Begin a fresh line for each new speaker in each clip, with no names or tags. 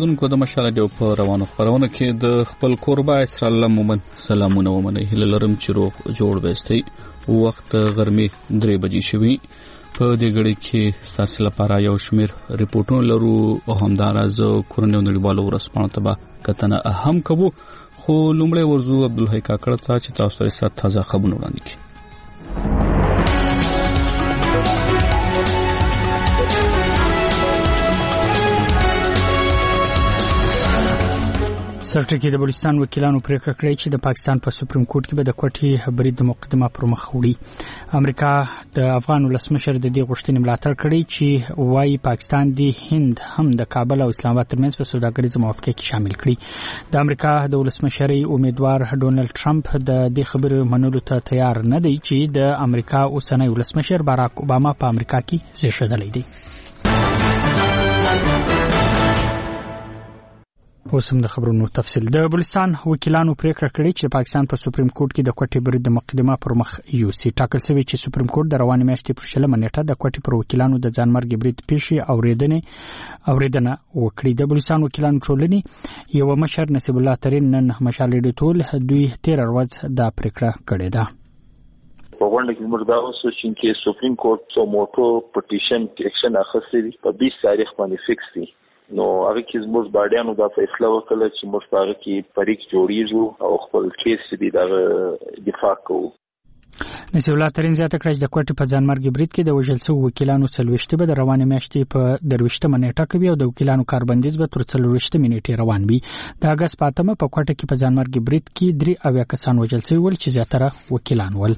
اوریدونکو د مشال رادیو په روانو خبرونه کې د خپل کوربه اسرائیل مومن سلامونه ومنه هله لرم چې روغ جوړ وستي وخت غرمه 3 بجې شوي په دې غړي کې ساسي لپاره یو شمیر ریپورتونه لرو او همدارز کورنیو نړیوالو ورسپانو ته کتنه اهم کوو خو لومړی ورزو عبدالحی کاکړ ته چې تاسو ته تازه خبرونه وړاندې کړي.
سرټکی د بلوچستان وکیلانو پریکړه کړې چې د پاکستان په سپریم کورټ کې به د کوټې برید مقدمه پر مخ وړي. امریکا د افغان ولسمشر د دې غوښتنې ملاتړ کړې چې وايي پاکستان د هند هم د کابل او اسلام آباد ترمنځ په سوداګریزه موافقه کې شامل کړي. د امریکا د ولسمشر امیدوار ډونالد ټرمپ د دې خبرې منلو ته تیار نه دی چې د امریکا اوسنی ولسمشر باراک اوباما په امریکا کې زیږیدلی دی. اوسم د خبرونو تفصیل. د بلوچستان وکیلانو پریکړه کړې چې پاکستان په سپریم کورټ کې د کوټې برید مقدمه پر مخ یوسي. ټاکل شوی چې سپریم کورټ د روانې میاشتې پر 16 نیټه د کوټې پر وکیلانو د ځانمرګ برید پیښې اوریدنه وکړي. د بلوچستان وکیلانو ټولنې یو مشر نصیب الله ترین نن مشال ډیټول دوی 13 ورځ د پریکړه کړې ده.
په غونډه کې موږ دا اوسو چې سپریم کورټ سو موټو پټیشن اکشن اخیستی په 20 تاریخ باندې فکس دي. نو هغه کې زموږ باډیانو دا فیصله وکړه چې موږ په هغه کې پریک جوړیږو او خپل کیس دې دا دفاع کوو.
نصیب الله ترین زیاته کړه چې د کوټې په ځانمرګ برید کې د وژل شوو وکیلانو 40 به د روانې میاشتې په 23 نیټه کوي او د وکیلانو کاربندیز به تر 40 نیټې روان وي. د اگست 8 په کوټه کې په ځانمرګ برید کې 3 کسان وژل شوي ول چې زیاتره وکیلان ول.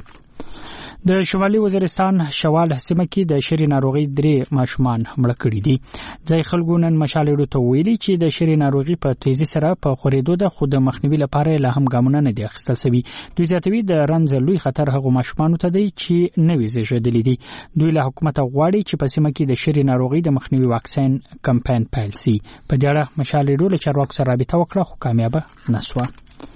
د شمالي وزیرستان شوال سیمه کې د شری ناروغي 3 ماشومان مړ کړي دي. ځای خلکو نن مشالېړو ته ویلي چې د شری ناروغي په تیزی سره په خورېدو د خود مخنیوي لپاره له هم ګامونه نه دي اخیستل شوي. دوی زیاتوي د رنځ لوی خطر هغو ماشومانو ته دی چې نوي زیږیدلي دي. دوی له حکومت غواړي چې په سیمه کې د شری ناروغي د مخنیوي واکسین کمپاین پیل شي. په دې اړه مشالېړو له چارواکو سره رابطه وکړه خو کامیاب نه شوه.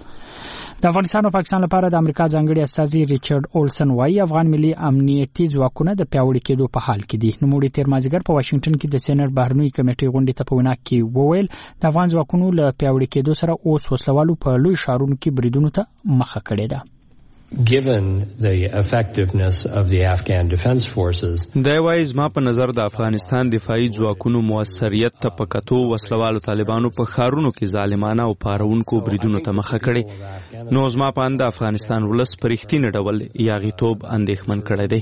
د افغانستان او پاکستان لپاره د امریکا ځانګړي استازي ریچارډ اولسن وايي افغان ملي امنیتي ځواکونه د پیاوړي کېدو په حال کې دي. نوموړي تیر مازیګر په واشنگټن کې د سېنات بهرنوي کمیټې غونډې ته په وینا کې وویل د افغان ځواکونو له پیاوړي کېدو سره اوس وسلوالو په لوی ښارونو کې بریدونو ته مخه کړې ده.
Given the effectiveness of the Afghan Defense Forces,
دا وایي ما په نظر د افغانستان دفاعي ځواکونو موثریت ته په کتو وسلوالو طالبانو په خارونو کې ظالمانه او پارونکو بریدونو ته مخه کړې. نو زما په اند افغانستان ولس په رښتینې ډول یاغیتوب اندېښمن کړی دی.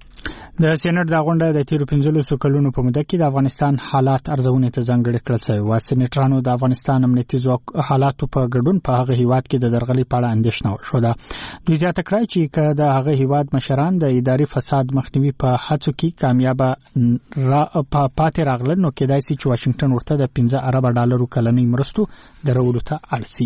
د سېنات د غونډه د تیرو 15 کلونو په موده کې د افغانستان حالات ارزونه ته ځانګړي کړل شوی و. سېناترانو د افغانستان امنیتي ځواک حالاتو په ګډون په هغه هیواد کې د درغلي په اړه اندېښنه شوه. دوی زیاته کړه چې د هغه هیواد مشران د اداري فساد مخنیوي په هڅو کې کامیاب پاتې راغلل نو کېدای شي چې واشنگټن ورته د 15 ارب ډالرو کلنۍ مرستو درولو ته اړ شي.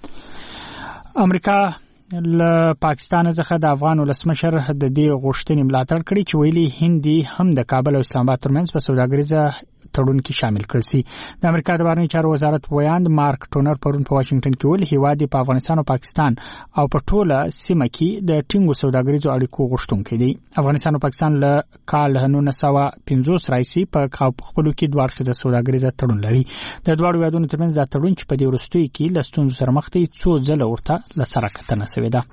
امریکا له پاکستان څخه د افغان ولسمشر د دې غوښتنې ملاتړ کړي چې ویلي هندي هم د کابل او اسلام آباد ترمنځ په سوداګریزه تړون کې شامل کړي شي. د امریکا د بهرنیو چارو وزارت ویاند مارک ټونر پرون په واشنگټن کې ویل هیواد په افغانستان او پاکستان او په ټوله سیمه کې د ټینګو سوداګریزو اړیکو غوښتونکي دي. افغانستان او پاکستان له کال 1950 راځي په خپلو کې دوه اړخیزه سوداګریزه تړون لري. د دوه هیوادونو ترمنځ دا تړون چې په دې وروستیو کې له ستونزو سره مخ دی څو ځله ورته له سره کتنه شوې ده.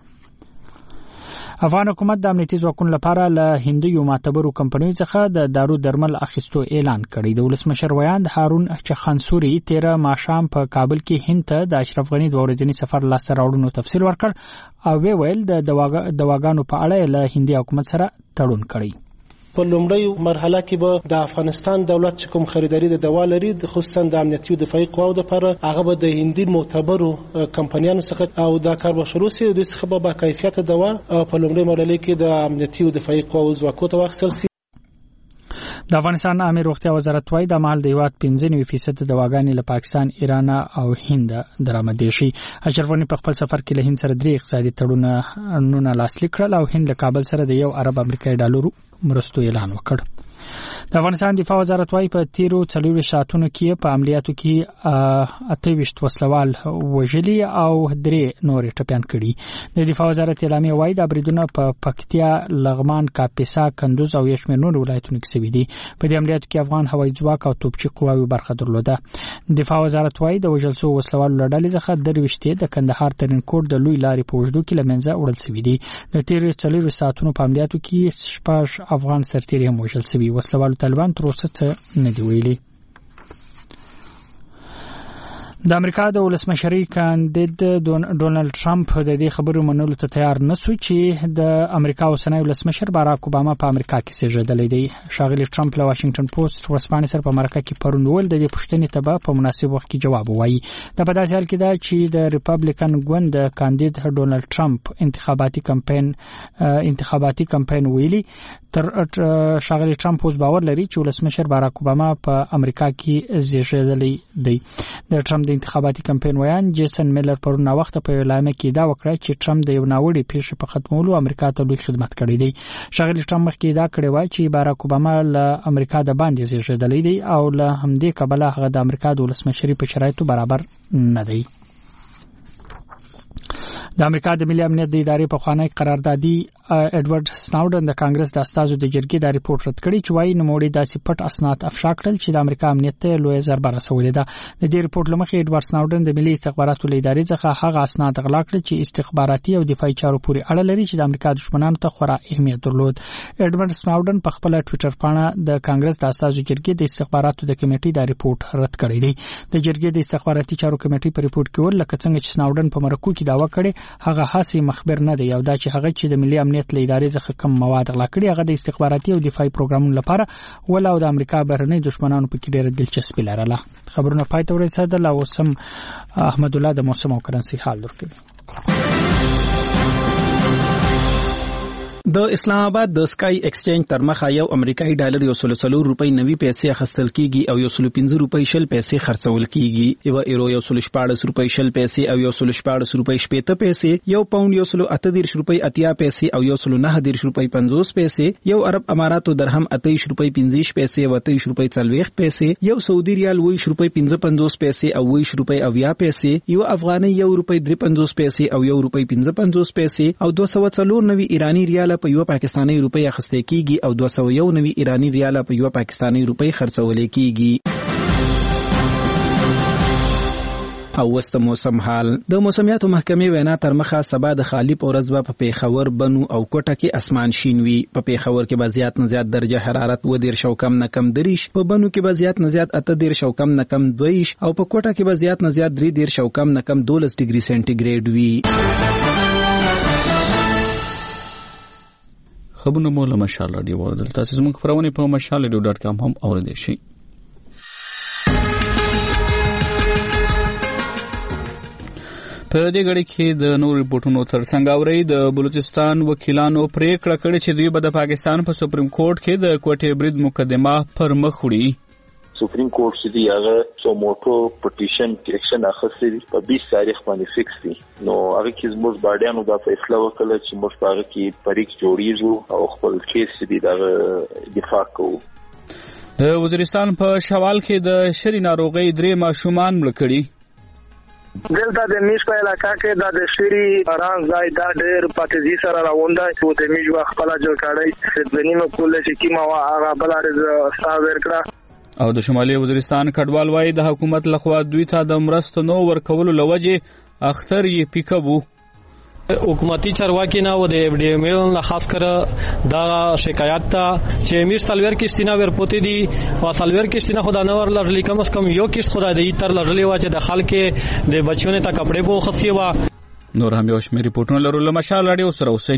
افغان حکومت د امنیتي ځواکونو لپاره له هندیو معتبرو کمپنیو څخه د دارو درمل اخیستو اعلان کړی. د ولسمشر ویاند هارون چخانسوري 13 ماښام په کابل کې هند ته د اشرف غنی د ورځني سفر لاسته راوړنو تفصیل ورکړ او ویل د دواګانو په اړه له هندي حکومت سره تړون کړی.
په لومړی مرحله کې به د افغانستان دولت چې کوم خریداري د دوا لري خصوصا د امنیتي او دفاعي قواو لپاره هغه به د هندي معتبرو کمپنیانو څخه او دا کار به شروع شي. دوی څخه به با کیفیت دوا په لومړی مرحله کې د امنیتي او دفاعي قواو ځواکونو ته واخیستل شي.
د افغانستان عامه روغتیا وزارت وايي د مال د هیواد 15% د دواګانې له پاکستان، ایران او هند درآمد شي. اشرف غنی په خپل سفر کې له هند سره 3 اقتصادي تړونونه لاسلیک کړل او هند له کابل سره د 1 ارب امریکایي ډالرو مرستو اعلان وکړ. د افغانستان دفاع وزارت وايي په تیرو 40 ساعتونو کې په عملیاتو کې 28 وسلوال وژلي او 3 نور ټپيان کړي. د دفاع وزارت اعلامیه وايي د بریدونو په پکتیا، لغمان، کاپیسا، کندوز او یشمیر نور ولایتونو کې شوي دي. په دې عملیاتو کې افغان هوایي ځواک او توپچي قواوې برخه درلوده. دفاع وزارت وايي د وژل شوو وسلوالو له ډلې څخه 23 د کندهار ترینکوټ د لوی لارې په اوږدو کې له منځه وړل شوي دي. د تیرو 40 ساعتونو په عملیاتو کې 6 افغان سرتیري هم وژل شوي. وسلوالو طالبان تر اوسه څه نه دی ویلي. د امریکا د ولسمشرۍ کاندید ډونالد ټرمپ د دې خبرو منلو ته تیار نه شو چې د امریکا اوسنی ولسمشر باراک اوباما په امریکا کې سیږدلی دی. ښاغلي ټرمپ له واشنگټن پوسټ ورځپاڼې سره په مرکه کې پرون وویل د دې پوښتنې ته به په مناسب وخت کې جواب ووایي. دا په داسې حال کې ده چې د ریپبلیکن ګوند د کاندید ډونالد ټرمپ انتخاباتي کمپاین ویلي تر ښاغلي ټرمپ اوس باور لري چې ولسمشر باراک اوباما په امریکا کې زیږیدلی دی. د ټرمپ د انتخاباتي کمپاین ویان جیسن میلر پرون وخت په اعلامیه کې دا وکړه چې ټرمپ د یو ناوړي پیښې په ختمولو امریکا ته لوی خدمت کړی دی. ښاغلي ټرمپ مخکې دا کړی و چې باراک اوباما له امریکا د باندې زیږیدلی دی او له همدې کبله هغه د امریکا د ولسمشرۍ په شرایطو برابر نه دی. د امریکا د ملي امنیت د ادارې په خوانی قراردادي ایډورډ سناوډن د کانګرس د استازو د جرګې د ریپورت رد کړی چې وايي نوموړي داسې پټ اسناد افشا کړل چې د امریکا امنیت ته لوی ضربه رسولې ده. د دې ریپورت لمخې ایډورډ سناوډن د ملي استخباراتو له ادارې څخه هغه اسناد غلا کړل چې استخباراتي او دفاعي چارو پورې اړه لري چې د امریکا دښمنانو ته خورا اهمیت درلود. ایډورډ سناوډن په خپل ټوئیټر باندې د کانګرس د استازو جرګې د استخباراتو د کمیټې د ریپورت رد کړی دی. د جرګې د استخباراتي چارو کمیټې په ریپورت کې ول لکه څنګه چې سناوډن په مرکو کې داوا کړي هغه هڅه مخبر نه دی او دا چې هغه چې د ملي امنیت له ادارې څخه کم مواد غلا کړي هغه د استخباراتي او دفاعي پروګرامونو لپاره ولا او د امریکا بهرنی دښمنانو په کې ډېره دلچسپي لرله. خبرونه پای ته ورسېدل او سم احمد الله د موسم او کرنسي حال ورکړي.
د اسلام آباد د سکای ایکسچینج تر مخه یو امریکایي ډالر 140 روپۍ نوي پیسې اخیستل کیږي او 115 روپۍ شل پیسې خرڅول کیږي. یو ایرو 114 روپۍ شل پیسې او 114 روپۍ شپېته پیسې، یو پاوند 138 روپۍ 80 پیسې او 119 روپۍ 50 پیسې، یو عرب اماراتو درهم 28 روپۍ 50 پیسې او 28 روپۍ 40 پیسې، یو سعودي ریال 20 روپۍ 55 پیسې او 20 روپۍ 80 پیسې، یو افغاني 1 روپۍ 53 پیسې او 1 روپۍ 55 پیسې او 294 ایرانی ریال په یو پاکستانی روپۍ اخیستل کیږي او 201 ایرانی ریال په یو پاکستانی روپۍ خرڅول کیږي. او وست موسم حال. د موسمیاتو محکمې وینا تر مخه سبا د خالی پورز په پیښور، بنو او کوټه کې اسمان شین وي. په پیښور کې به زیات نه زیات درجه حرارت 10 کم نه کم 30، په بنو کې به زیات نه زیات 18 کم نه کم 20 او په کوټه کې به زیات نه زیات 13 کم نه کم 12 ډیګري سنټیګریډ وي.
خبرونه مو له مشال رادیو اوریدل. تاسو زموږ خبرونه په mashalradio.com هم اوریدئ شئ. په دې غړي کې د نور ریپورتونو ترڅنګ اوري د بلوچستان وکیلانو پریکړه کړې چې دوی به د پاکستان په سپریم کورټ کې د کوټې برید مقدمه پر مخ وړي.
سپریم کورټ چې دی هغه څو موټو پټیشن اکشن اخیستی دی په 20 تاریخ باندې فکس دی. نو هغه کې زموږ باډیانو دا فیصله وکړه چې موږ په هغه کې پریک جوړیږو او خپل کیس دی دا دفاع کوو.
د وزیرستان په شوال کې د شری ناروغي 3 ماشومان مړ کړي.
دلته د میش په علاقہ کې د شری ران ځای دا ډېر پاتېزي سره راونده چې د میش وخت خپل جوړ کړی ځنیمه کوله چې کیما هغه بلاره استاد ورکړه.
او د شمالي وزیرستان کډوال وايي د حکومت لخوا دوی ته د مرستو نو ورکولو لوجه اختر یې پیکبو.
حکومتي چارواکي نه و د اف ډي ایم ال خاص کر دا شکایت تا چې میر سالور کې استینا ور پوتې دي او سالور کې استینا خدا نه ور لړلې کم از کم یو کیست خدا دې تر لړلې وا چې د خلک د بچونه ته کپڑے بو خسي وا.
نور هم یو شمېر ریپورتونه لرو له مشال رادیو سره اوسئ.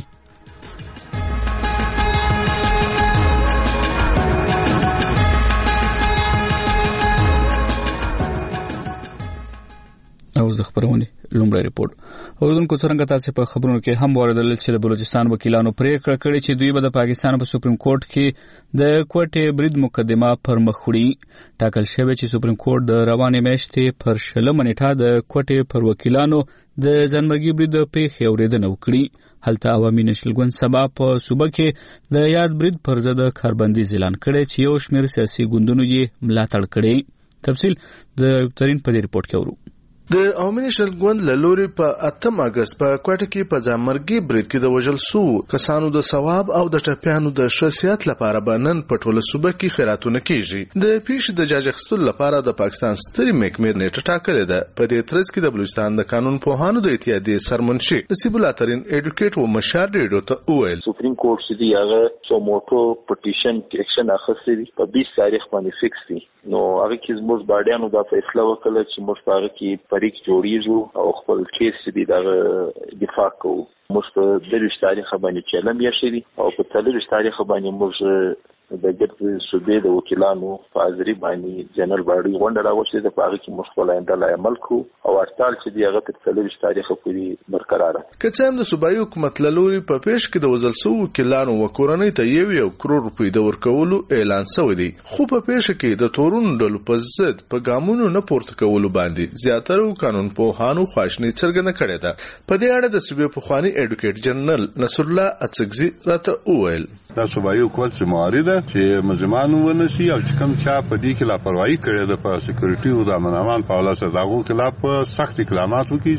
او اوس د خبرونه لومړی ریپورت. اوردونکو څنګه تاسو په خبرونو کې هم واردل چې د بلوچستان وکیلانو پریکړه کړې چې دوی به د پاکستان په سپریم کورټ کې د کوټې برید مقدمه پر مخ وړي. ټاکل شوی چې سپریم کورټ د روانې میاشتې پر 16 نیټه د کوټې پر وکیلانو د ځانمرګي برید پیښې اوریدنه وکړي. هلته عوامي نشل ګوند سبا په صوبه کې د یاد برید پر ضد کاربندیز اعلان کړي چې یو شمېر سیاسي ګوندونو یې ملاتړ کړي. تفصیل د ترين په دې ریپورت کې اورو.
د عوامي نشل ګوند له لوري په 8 اگست په کوټه کې په ځانمرګي برید کې د وژل سو کسانو د ثواب او د ټپیانو د شخصیت لپاره بنن په ټوله صوبه کې خیراتونه کیږي. د پیښې د جاج اخیستلو لپاره د پاکستان ستري محکمې نیټه ټاکلې ده. په دې ترڅ کې د بلوچستان د قانون پوهانو د اتحادیې سرمنشي نصیب الله ترين ایډوکیټ و مشار ډیډو ته وویل
سپریم کورټ چې دی هغه سو موټو پټیشن اکشن اخیستی په 20 تاریخ باندې فکس دي. نو هغه کې زموږ باډیانو دا فیصله وکړه چې موږ په هغه کې فریق جوړیږو او خپل کیس دې دا دفاع کوو. موږ په 23 تاریخ باندې چلم یې شری او په 23 تاریخ باندې موږ د ګرځي صوبې د وکیلانو په حاضرۍ باندې جنرال باډي غونډه راوښتې ده. په هغه کې موږ خپل اندل عمل کوو او هړتال چې دی هغه په 23 تاریخ پورې برقرار ده.
که څه هم د صوبایي حکومت له لوري په پیښ کې د وزل سو وکیلانو و کورنۍ ته 1 کروڑ روپۍ د ورکولو اعلان شوی دی، خو په پیښ کې د تورونو ډلو په ضد په ګامونو نه پورته کولو باندې زیاتره قانون پوهانو خواشنۍ څرګنده کړې ده. په دې اړه د صوبې پخوانی ایډوکیټ جنرال نصر الله اڅکزي راته وویل
دا صوبایي حکومت چې معارضه ده چې مزمانو ونشي او چې کوم چا په دې کې لاپروايي کړې ده په سکیورټي او د امن امان په اړه سره دغه خلاف سخت اقدامات وکړي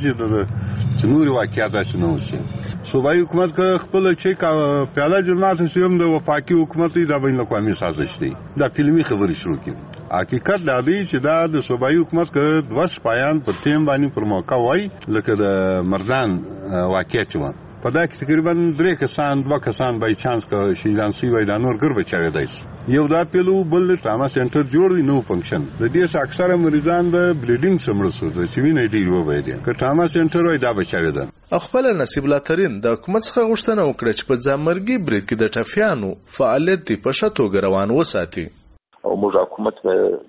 چې نور واقعیت داسې نه وشي. صوبایي حکومت که خپل چې پیاله جماعت سیم د وفاقي حکومت د بین الاقوامي سازش دی دا فلمي خبرې شروع کړي. حقیقت دا دی چې دا د صوبایي حکومت که دوه سپایان په ټیم باندې پر موقع وای لکه د مردان واقعیت و په دا کې تقریبا 2 کسان بای چانس که شهیدان شوي وای دا نور ګر بچاوي دی. یو دا پیلو بل ټراما سنټر جوړ دی نو فنکشن د دې څخه اکثره مریضان د بلیډینګ سمړ سو د چوینې ډیر وای دي که ټراما سنټر وای دا بچاوي ده.
خپل نصیب الله ترين د حکومت څخه غوښتنه وکړه چې په ځامرګي برید کې د ټفیانو فعالیت په شتو روان وساتي
او موږ حکومت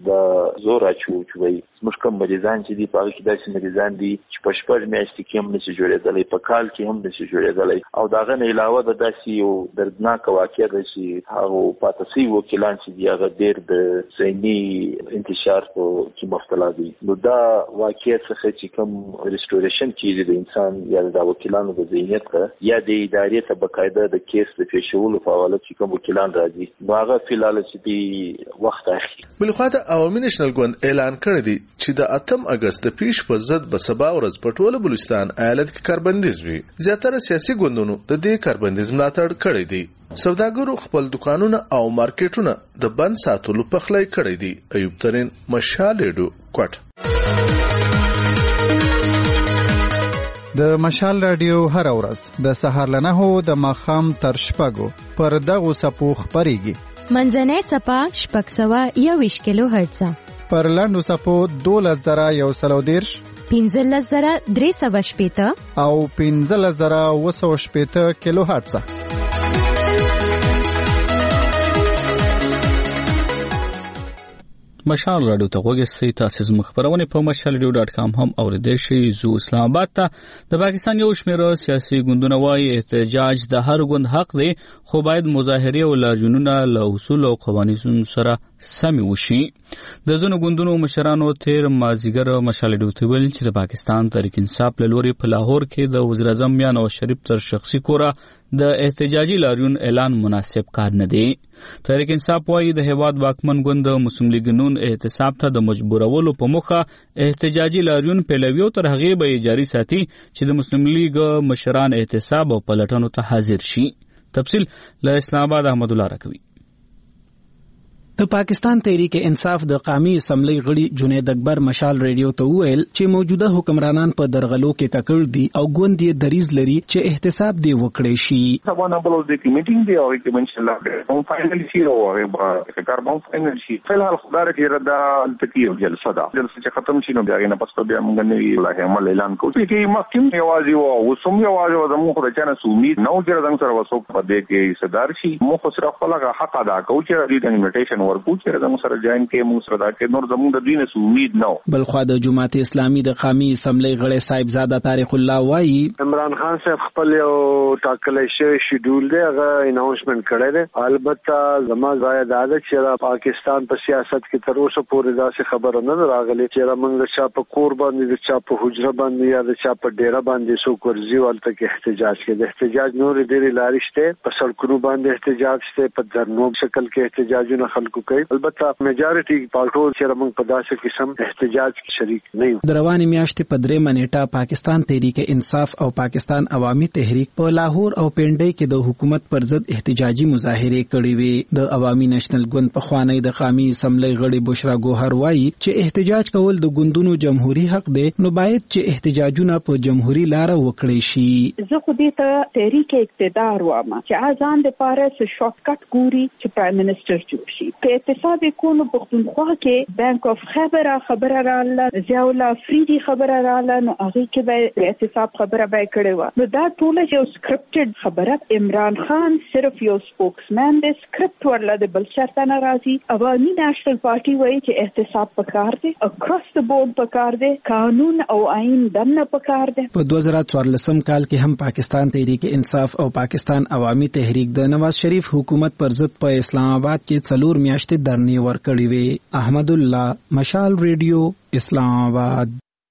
د زور اچو چې وای موږ کوم مریضان چې دی په هغه کې داسې مریضان دي چې په شپږ میاشتې کې هم نشي جوړېدلی، په کال کې هم نشي جوړېدلی او د هغه نه علاوه د داسې یو دردناکه واقعه ده چې هغه پاتې شوي وکیلان چې دي هغه ډېر د ذهني انتشار کې مبتلا دي. نو دا واقعه څخه چې کوم ریسټوریشن کېږي د انسان یا د وکیلانو د ذهنیت یا د ادارې ته باقاعده د کیس د پیښولو په حواله چې کوم وکیلان راځي نو هغه فلال چې دی وخت اخلي.
بلخواته عوامي نشنل ګوند اعلان کړی دی چې د 8 اگست د پیښ په ضد به سبا ورځ په ټوله بلوچستان ایالت کې کاربندیز وي. زیاتره سیاسي ګوندونو د دې کاربندیز ملاتړ کړی دی. سوداګرو خپل دکانونه او مارکیټونه د بند ساتلو پخلی کړی دی. ایوب ترين مشال ډیډو کوټ.
د مشال رادیو هر ورځ د سهار له 9 د ماښام تر 6 پر دغه سپو خبريږي.
منځنۍ سپا 621 کیلو هرتز
پر لاندو سپو 12110
15380
او 15280 کیلو هرتز.
مشال رادیو ته وګورئ. تاسو زموږ خبرونه په mashalradio.com هم اوریدئ شئ. زو اسلام آباد ته د پاکستان یو شمېر سیاسي ګوندونه وايي احتجاج د هر ګوند حق دی خو باید مظاهره او لارښوونونه له اصول او قوانینو سره سم وشي. د ځینو ګوندونو مشرانو تیر مازیګر مشال رادیو ته ویل چې د پاکستان تحریک انصاف له لوري په لاهور کې د وزیر اعظم میاں نواز شریف تر شخصي کوره د احتجاجي لاریون اعلان مناسب کار نه دی. تحریک انصاف وايي د هیواد واکمن ګوند مسلم لیگ نون احتساب ته د مجبورولو په موخه احتجاجي لاریون پیلوي تر هغه به جاری ساتي چې د مسلم لیگ مشران احتساب او پلټنو ته حاضر شي. تفصیل له اسلام آباد احمد الله راکوي.
د پاکستان تحریک انصاف د قومي اسمبلی غړي جنید اکبر مشال ریډیو ته ویل چې موجوده حکمرانان په درغلو کې ککړ دي او ګوند یې دریز لري چې احتساب دی وکړي شي.
سبا نمبر د میټینګ دی او کې ان شاء الله هم فائنل شي او هغه کاربن فائنل شي. فلحال خدای کې ردا التقیو جلسه ده چې ختم شي نو بیا نه پس بیا موږ نه الله عمل اعلان کوو چې مخکیم یوازې او وسوم یوازې د موږ د چانه سومید نو چې رنګ سره وسو په دې کې صدر شي مو خو سره خپل حق ادا کوي چې د انویټیشن ورکو چې زموږ سره جاین کې موږ سره دا کې نور زموږ د دین څخه امید نه.
بلخوا د جماعت اسلامي د قومي اسمبلی غړی صاحب زاده طارق الله وایي
عمران خان صاحب خپل یو ټاکلې شوی شیډول دی هغه اناونسمنت کړی دی. البته زموږ ځای دا ده چې د پاکستان په سیاست کې تر اوسه پورې داسې خبره نه راغلي چې موږ چا په کور باندې د چا په حجره باندې یا د چا په ډیره باندې څوک ورځي ولته کې احتجاج کوي. د احتجاج نور ډېری لارې شته، په سړکونو باندې احتجاج شته، په دھرنو شکل کې احتجاجونه خلکو کوي. البته میجارټي پارټو چې موږ په داسې قسم احتجاج کې شریک نه یو.
د روانې میاشتې په 3 نیټه پاکستان تحریک انصاف او پاکستان عوامي تحریک په لاهور او پنډۍ کې د حکومت پر ضد احتجاجي مظاهرې کړې وې. د عوامي نېشنل ګوند په خوانی د قومي اسمبلی غړي بشرا ګوهر وایي چې احتجاج کول د ګوندونو جمهوریت حق دی، نو باید چې احتجاجونه په جمهوریت لار وکړي شي.
زه خو دې ته تحریک اقتدار وایم چې ازان د پاره څه شارټ کټ ګوري چې پرایم منسٹر جوړ شي. په اقتصاد کونو پښتونخوا کې بانک اف خبره رااله، ضیاءالله افریدي خبره رااله، نو هغه کې به اعتصاب خبره به کړې و. نو دا ټول یو سکرپټډ خبره. عمران خان صرف یو سپوکسمن دی، سکرپټ ورله د بل چرته ناراضي. عوامي نېشنل پارټي وایي چې احتساب پکار دی، اکراس د بورډ پکار دی، قانون او آئین دنه پکار دی.
په 2014 کال کې هم پاکستان تحریک انصاف او پاکستان عوامي تحریک د نواز شریف حکومت پر ضد په اسلام آباد کې 4 میاشتې دھرنې ورکړې وې. احمد الله، مشال ریډیو، اسلام آباد.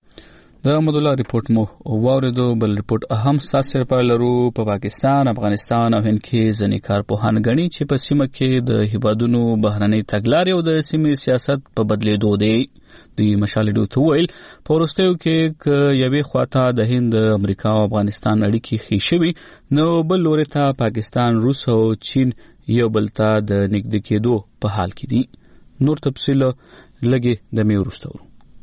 د احمد الله ریپورت مو واوریدو. بل ریپورت اهم ساسر پالرو په پاکستان، افغانستان او هند کې ځنې کارپوهان غني چې په سیمه کې د هیوادونو بهرنۍ تګلارې او د سیمې سیاست په بدلیدو دی. د مشالډو ته ویل په ورستیو کې یوې خواته د هند، امریکا او افغانستان اړیکې ښې شوي، نو بل لوري ته پاکستان، روس او چین یو بل ته د نږدې کېدو په حال کې دي. نور تفصیل لګي د مې ورستو.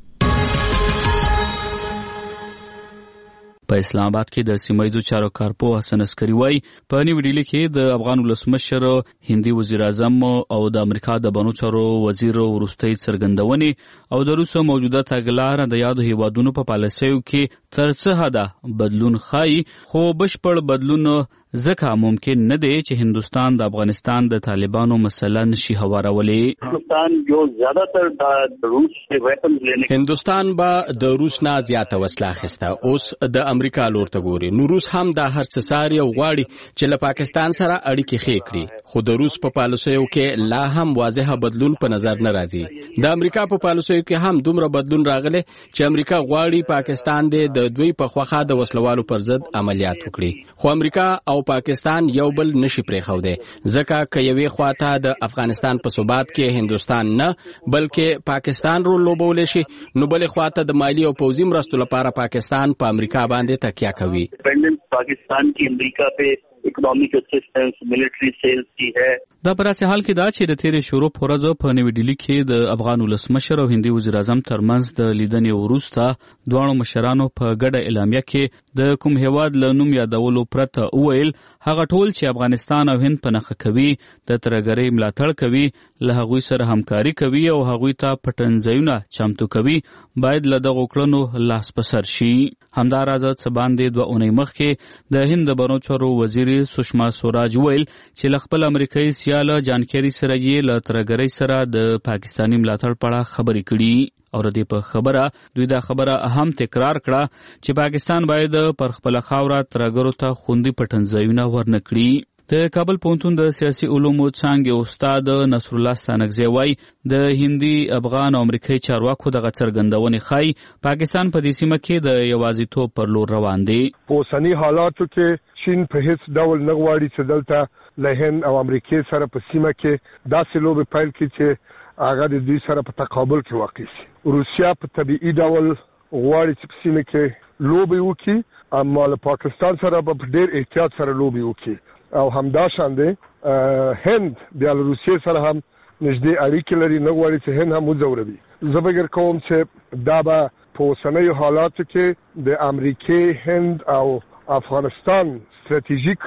په اسلام آباد کې د سیمایي چارو کارپوه حسن عسکري وایي په نیو ډیلی کې د افغان ولسمشر، هندي وزیر اعظم او د امریکا د بانو چارو وزیر وروستۍ څرګندونې او د روس موجوده تګلاره د یادو هیوادونو په پالیسیو کې تر څه حده بدلون ښایي، خو بشپړ بدلون ځکه ممکن نه دی چې هندوستان د افغانستان د طالبانو مسله نشي هوارولی.
هندوستان جو زیاتر د روس سے ویپنز لینے
هندوستان به د روس نه زیاته وسله اخیسته، اوس د امریکا لور ته ګوري. نو روس هم د هر څه ساري او غواړي چې له پاکستان سره اړیکې ښې کړي، خو د روس په پالیسیو کې لا هم واضح بدلون په نظر نه راځي. د امریکا په پالیسیو کې هم دومره بدلون راغلی چې امریکا غواړي پاکستان د دوی په خوخه د وسلوالو پر ضد عملیات وکړي، خو امریکا او پاکستان یو بل نشي پرېښودی، ځکه که یوې خواته د افغانستان په ثبات کې هندوستان نه بلکې پاکستان رول لوبولی شي، نو بلې خواته د مالی او پوځي مرستو لپاره پاکستان په امریکا باندې تکیه کوي.
پاکستان کی امریکا په اکنامک اسسټنس، ملټری سیلز کی ہے.
دا په داسې حال کې دا چې د تیرې شروع په ورځ په نیو ډیلی کې د افغان ولسمشر او هندي وزیر اعظم ترمنځ د لیدنې وروسته دواړو مشرانو په ګډه اعلامیه کې د کوم هیواد له نوم یادولو پرته وویل هغه ټول چې افغانستان او هند په نښه کوي د ترهګرۍ ملاتړ کوي، له هغوی سره همکاري کوي او هغوی ته پټنځایونه چمتو کوي، باید له دغو کړنو لاس په سر شي. همداراز څه باندې 2 اونۍ مخکې د هند د بانو چارو وزیر سشما سوراج ویل چې له خپل امریکایي سیال جان کیری سره یې له ترهګرۍ سره د پاکستاني ملاتړ په اړه خبرې کړي او د په خبره دوی دا خبره هم تکرار کړه چې پاکستان باید پر خپل خاوره ترهګرو ته خوندي پټنځایونه ورنکړي. د کابل پوهنتون د سیاسي علومو څانګې استاد نصر الله ستانکزی وایي د هندي، افغان او امریکایي چارواکو دغه څرګندونې ښایي پاکستان په دې سیمه کې د یوازیتوب پر لور روان دی.
په اوسني حالاتو کې چین په هیڅ ډول نه غواړي چې دلته له هند او امریکای سره په سیمه کې داسې لوبې پیل کړي چې هغه د دوی سره په تقابل کې واقع شي. روسیا په طبیعي ډول غواړي چې په سیمه کې لوبې وکړي، اما له پاکستان سره په ډېر احتیاط سره لوبې وکړي او همدا شاندې هند بیا له روسیې سره هم نږدې اړیکې لري، نه غواړي چې هند هم وځوروي. زه فکر کوم چې دا به په اوسنیو حالاتو کې د امریکې، هند او افغانستان ستراتیژیک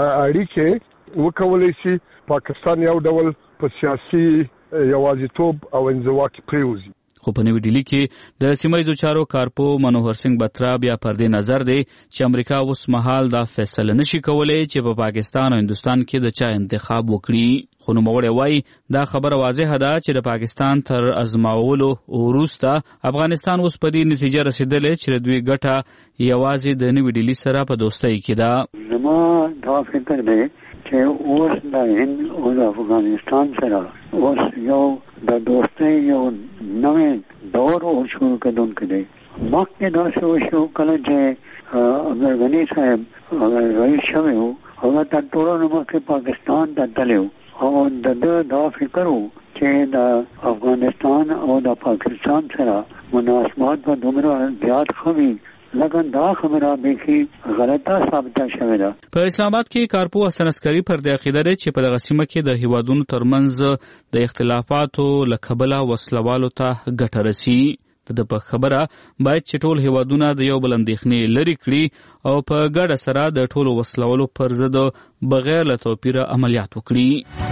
اړیکې وکولی شي پاکستان یو ډول په سیاسي یوازیتوب او انزوا کې پرېوځي.
خو په نیو ډیلی کې د سیمایي چارو کارپو منوهر سنگ بترا بیا پر دې نظر دی چې امریکا اوس مهال دا فیصله نشي کولای چې په پاکستان او هندوستان کې د چا انتخاب وکړي، خو نوموړی وایي دا خبره واضحه ده چې د پاکستان تر ازماولو وروسته افغانستان اوس په دې نتیجه رسېدلی چې د دوی ګټه یوازې د نوې ډیلي سره په دوستۍ کې ده.
زما دا فکر دی چې اوس د هند او د افغانستان سره اوس یو د دوستۍ یو نوې دور او شروع کېدونکی دی. مخکې داسې وشو کله چې عبدالغني غني صاحب رئیس شوی و هغه تر ټولو نه مخکې پاکستان ته تللی و او د ده دا فکر و چې د افغانستان او د پاکستان سره مناسبات به دومره زیات ښه وي لکه دا خبره بیخي غلطه ثابته شوې ده.
په اسلام آباد کې کارپو حسن عسکري پر دې عقیده لري چې په دغه سیمه کې د هیوادونو ترمنځ د اختلافاتو له کبله وسلوالو ته ګټه رسي. د په خبره باید چې ټول هیوادونه د یو بل اندېښنې لرې کړي او په ګډه سره د ټولو وسلوالو پر ضد بغیر له توپیره عملیات وکړي.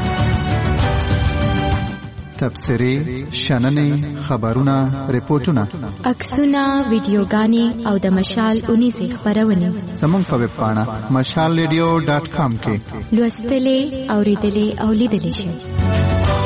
تبصرې، شننې، خبرونه، ریپورټونه،
عکسونه، ویډیوګانې او د مشال اونیزې خپرونې
زموږ په ویب پاڼه mashalradio.com کې
لوستلې، اورېدلې او لیدلې شئ.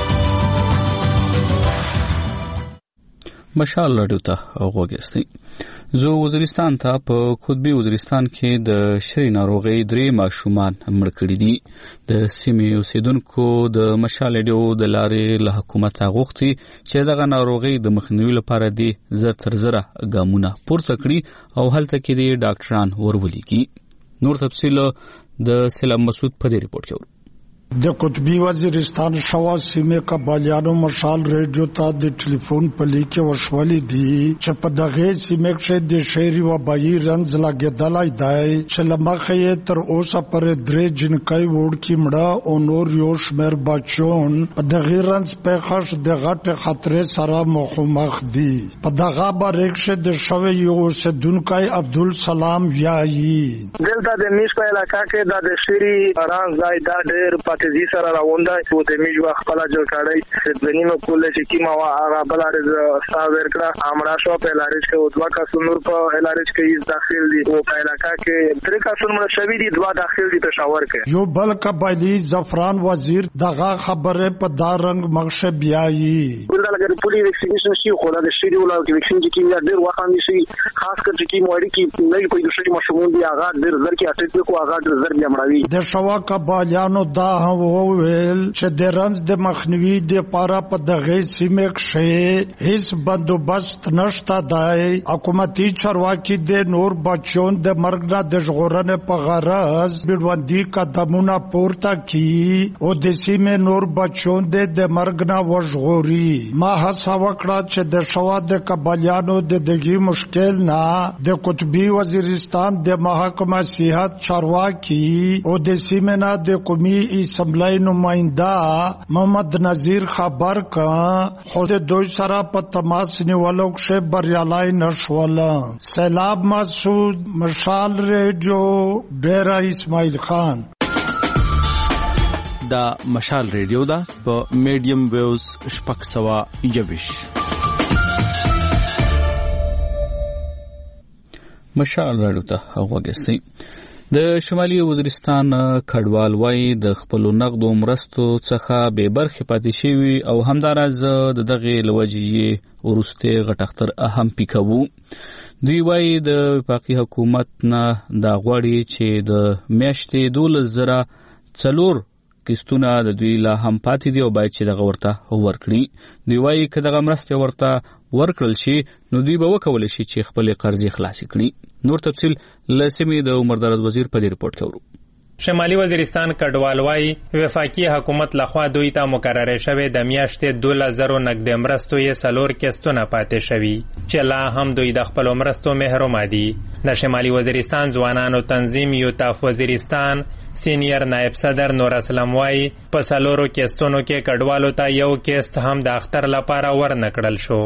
مشال راډیو ته غوږ یاستئ. زه وزیرستان ته په قطبي وزیرستان کې د شری ناروغۍ 3 ماشومان مړ کړي دي. د سیمې اوسیدونکو د مشال راډیو د لارې له حکومت غوښتي چې دغه ناروغۍ د مخنیوي لپاره دي زر تر زره ګامونه پورته کړي او هلته کې دي ډاکټران ورولېږي. نور تفصیل د سلام مسعود په دې ریپورت کې
د قطبی وزیرستان شوا سیمه قبالیانو مشال ریډیو ته د ټلیفون په لیکه وشولې دي چې په دغه سیمه کې د شهري وبایي رنځ لګیدلای دی چې لمخه تر اوسه پر 3 جنکۍ وړ کی مړه او نور یو شمیر بچون په دغه رنځ په خاص د غټ خطر سره مخامخ دي. په دغه باندې د شوی یو سدونکای عبدالسلام ویایي
دلته د میش په علاقہ کې د شهري رنځ ځای د ډېر تیزی سره روانده او د میجو خپل جوړ کړی د نیمه کوله چې کیما وا هغه بلارز استاد ورکړه امرا شو په لارج کې او دوا کا سنور په لارج کې داخل دي او په علاقہ کې تر کا سنور شوی دي دوا داخل دي پېښور کې
یو بل قبایلی زعفران وزیر دغه خبره په دار رنگ مغشه بیايي
ولداګر پولی ویکسینیشن شي خو د شری ولا ویکسین چې کیمیا ډیر وخت نشي خاص کر چې کیمو اړي کې نه کوئی د شری مشمول دي هغه ډیر زر کې اټیک کو هغه ډیر زر بیا مړوي
د شوا قبایلانو دا وویل چې د رنځ د مخنیوي د پاره په دغه سیمه کې هیڅ بندوبست نشته دی. حکومتي چارواکي د نور بچون د مرګ نه د ژغورنې په غرض بیړوندي قدمونه پورته کړي او د سیمه نور بچون د مرګ نه وژغوري. ما هڅه وکړه چې د شوا د قبایلیانو د دغه مشکل نه د قطبي وزیرستان د محکمه صحت چارواکي او د سیمه نه د قومي اسمبلی نمائنده محمد نذیر خبر کا خود دوی سره په تماس نیولو کې بریالای نشول. سیلاب مسعود، مشال ریډیو، ډیرا اسماعیل خان.
دا مشال ریډیو دا په میډیم ویوز شپږ سوه یویش.
مشال راډیو ته غوږ یاستئ. د شمالي وزیرستان کډوال وای د خپل نقد او مرستو څخه به برخه پاتې شوی او همدارز د دغه لوجې ورسته غټختر اهم پیکوو. دوی وای د وفاقي حکومت نه دا غواړي چې د میاشتې 2004 کیستونه د دوی لا هم پاتې دي او باید چې دغه ورته ورکړي. دوی وایي که دغه مرسته ورته ورکړل شي نو دوی به وکولی شي چې خپل قرضې خلاص کړي. نور تفصیل له سیمې د عمر دراز وزیر په دې رپورت کې ورو.
شمالي وزیرستان کډوال وای وفاقي حکومت لخوا دوی ته مقرره شوی د میاشتې 2000 نقد مرستو یې 4 کیستونه پاتې شوی چې لا هم دوی د خپل مرستو محروم دي. د شمالي وزیرستان ځوانانو تنظیم یوتاف وزیرستان سینیر نائب صدر نور اسلام وای په 4 کیستونو کې کډوالو ته یو کیست هم د اختر لپاره ورنکړل شو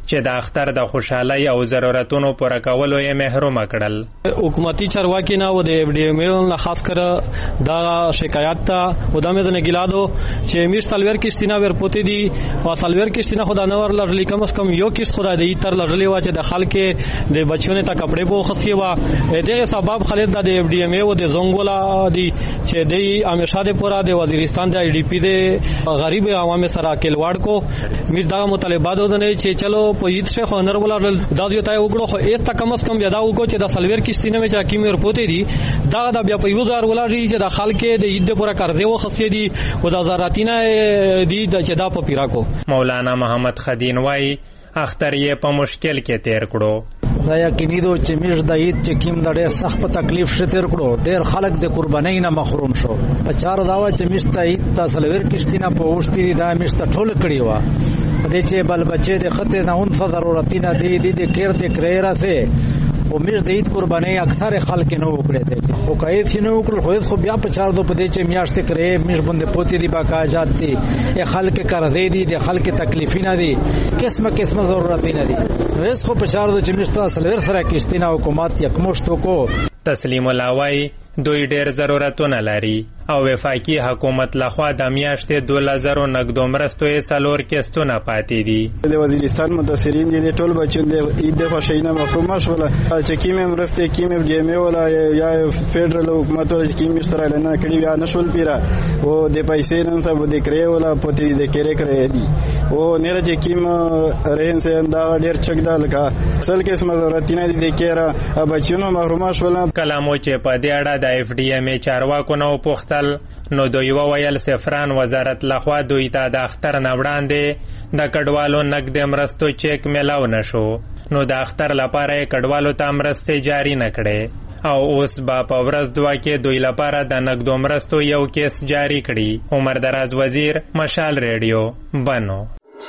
چې د اختر د خوشحالۍ او ضرورتونو پوره کولو یې محروم کړل.
حکومتي چارواکي نه و د FDML نه خاص کر دا شکایت ته و د مزنه ګلادو چې میش تلور کې ستینا ور پوتې دي او تلور کې ستینا خدا نور لرلی کم از کم یو کې خدا دی تر لرلی وا چې د خلک د بچونه ته کپڑے بو خصي وا دغه سبب خالد د FDMA او د زنګولا دی چې دی همیشه د پورا د وزیرستان د IDP د غریب عوام سره کلواړ کو میز دا مطالبات ودنه چې چلو په هیڅ څه خنر ولا دا یو تای وګړو خو ایسته کم از کم یادا وکړو چې د سلویر کښتینه مې چا کیمر پوتې دي دا بیا په 1000 ولري چې د خلک د عید پورا قرضې وخصې دي او د زاراتینه دي چې دا په پیرا کو.
مولانا محمد خدین وای اختر یې په مشکل کې تیر کړو.
دا یقیني دو چې میش د عید چې کیم د ډېر سخت په تکلیف شته تیر کړو. ډېر خلک د قربانۍ نه محروم شو. په چار داوا چې میش ته عید ته سلویر کښتینه په وشتي دا میش ته ټول کړی و د چې بل بچي د خطه نه اون ضرورتینه دی د کیر د کریرا سه او میش د عید قربانۍ اکثر خلک نه وکړي دي او کایف چې نه وکړل خو بیا په چار دو په دې چې میاشت کړي میش باندې پوتې دي باکا آزاد دي ای خلک قرضې دي د خلک تکلیفینه دي قسمه ضرورتینه دي ویس خو په چار دو چې میش ته سلویر سره کښتینه حکومت یکمشتو کو.
تسلیم الله دوی ډېر ضرورتونه لري او وفاقي حکومت لخوا د میاشتې 2000 نقدو مرستو یې 4 کېستونه پاتې دي.
د وزیرستان متاثرین دي ټول بچو د عید د خوشۍ نه محروم شول چې کیمه مرستې کیمه FDMA ولا یا فدرال حکومت چې کیمه سره نه کړی یا نشول پیرا او د پیسې نن سبا د کړې ولا پته د کړې کړې دي او نه چې کیمه رهن سه دا ډېر چګدل کا اصل کې سم ضرورتونه دي کېره بچو محروم شول.
کلامو چې په دې اړه د FDMA چارواکو نو پوښتل نو دوی وویل سفران وزارت لخوا دوی ته د اختر نه وړاندې د کډوالو نقد مرستو چیک میلاو نشو نو د اختر لپاره کډوالو ته مرستې جاری نه کړي او اوس با په ورځ دوه کې دوی لپاره د نقدو مرستو یو کیس جاری کړي. عمر دراز وزیر، مشال ریډیو، بنو.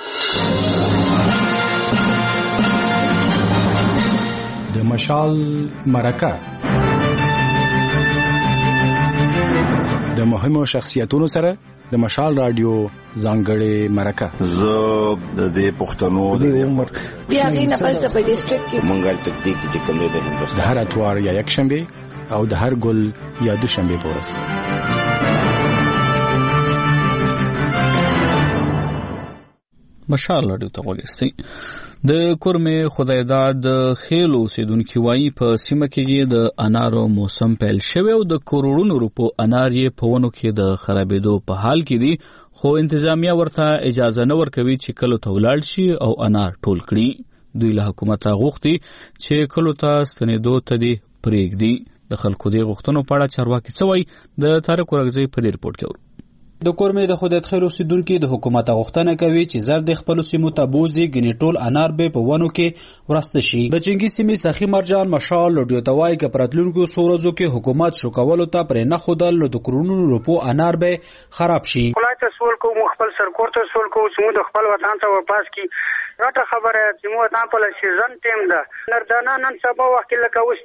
د مشال مرکه د مهمو شخصیتونو سره د مشال رادیو ځانګړې مرکه.
زه د دې پښتنو د عمر
بیا غینه پس په ډیسټریکټ کې
منګل تکتیک چې کوم دی د
هندوستان د هر اتوار یا یک شنبه او د هر ګل یا دوشنبه پورس.
مشال رادیو ته وګورئ. د کورمې خدایداد خېلو اوسیدونکو وایي په سیمه کې د انارو موسم پیل شوی او د کروڑونو روپو انار یې په ونو کې د خرابېدو په حال کې دي خو انتظامیه ورته اجازه نه ورکوي چې کلو ته ولاړ شي او انار ټول کړي. دوی له حکومت غوښتي چې کلو ته ستنېدو ته دي پرېږدي. د خلکو د غوښتنو په اړه چارواکي څه وایي د طارق ورغزي په دې رپورټ کې.
د کورمې د خدایت خیر اوسیدونکو د حکومت غوښتنه کوي چې زر د خپل سیمو ته بوزي غنی ټول انار به په ونو کې ورسته شي. د چنګي سیمې سخی مرجان مشال لډیو توای کې پراتلونکو سورزو کې حکومت شو کولو ته پر نه خودل د کرونو روپو انار به خراب شي.
ولایت سول کو خپل سرکور ته سول کو چې د خپل وطن ته واپس کی راته خبره چې مو وطن په سیزن ټیم ده نردانا نن سبا وخت لکه اوس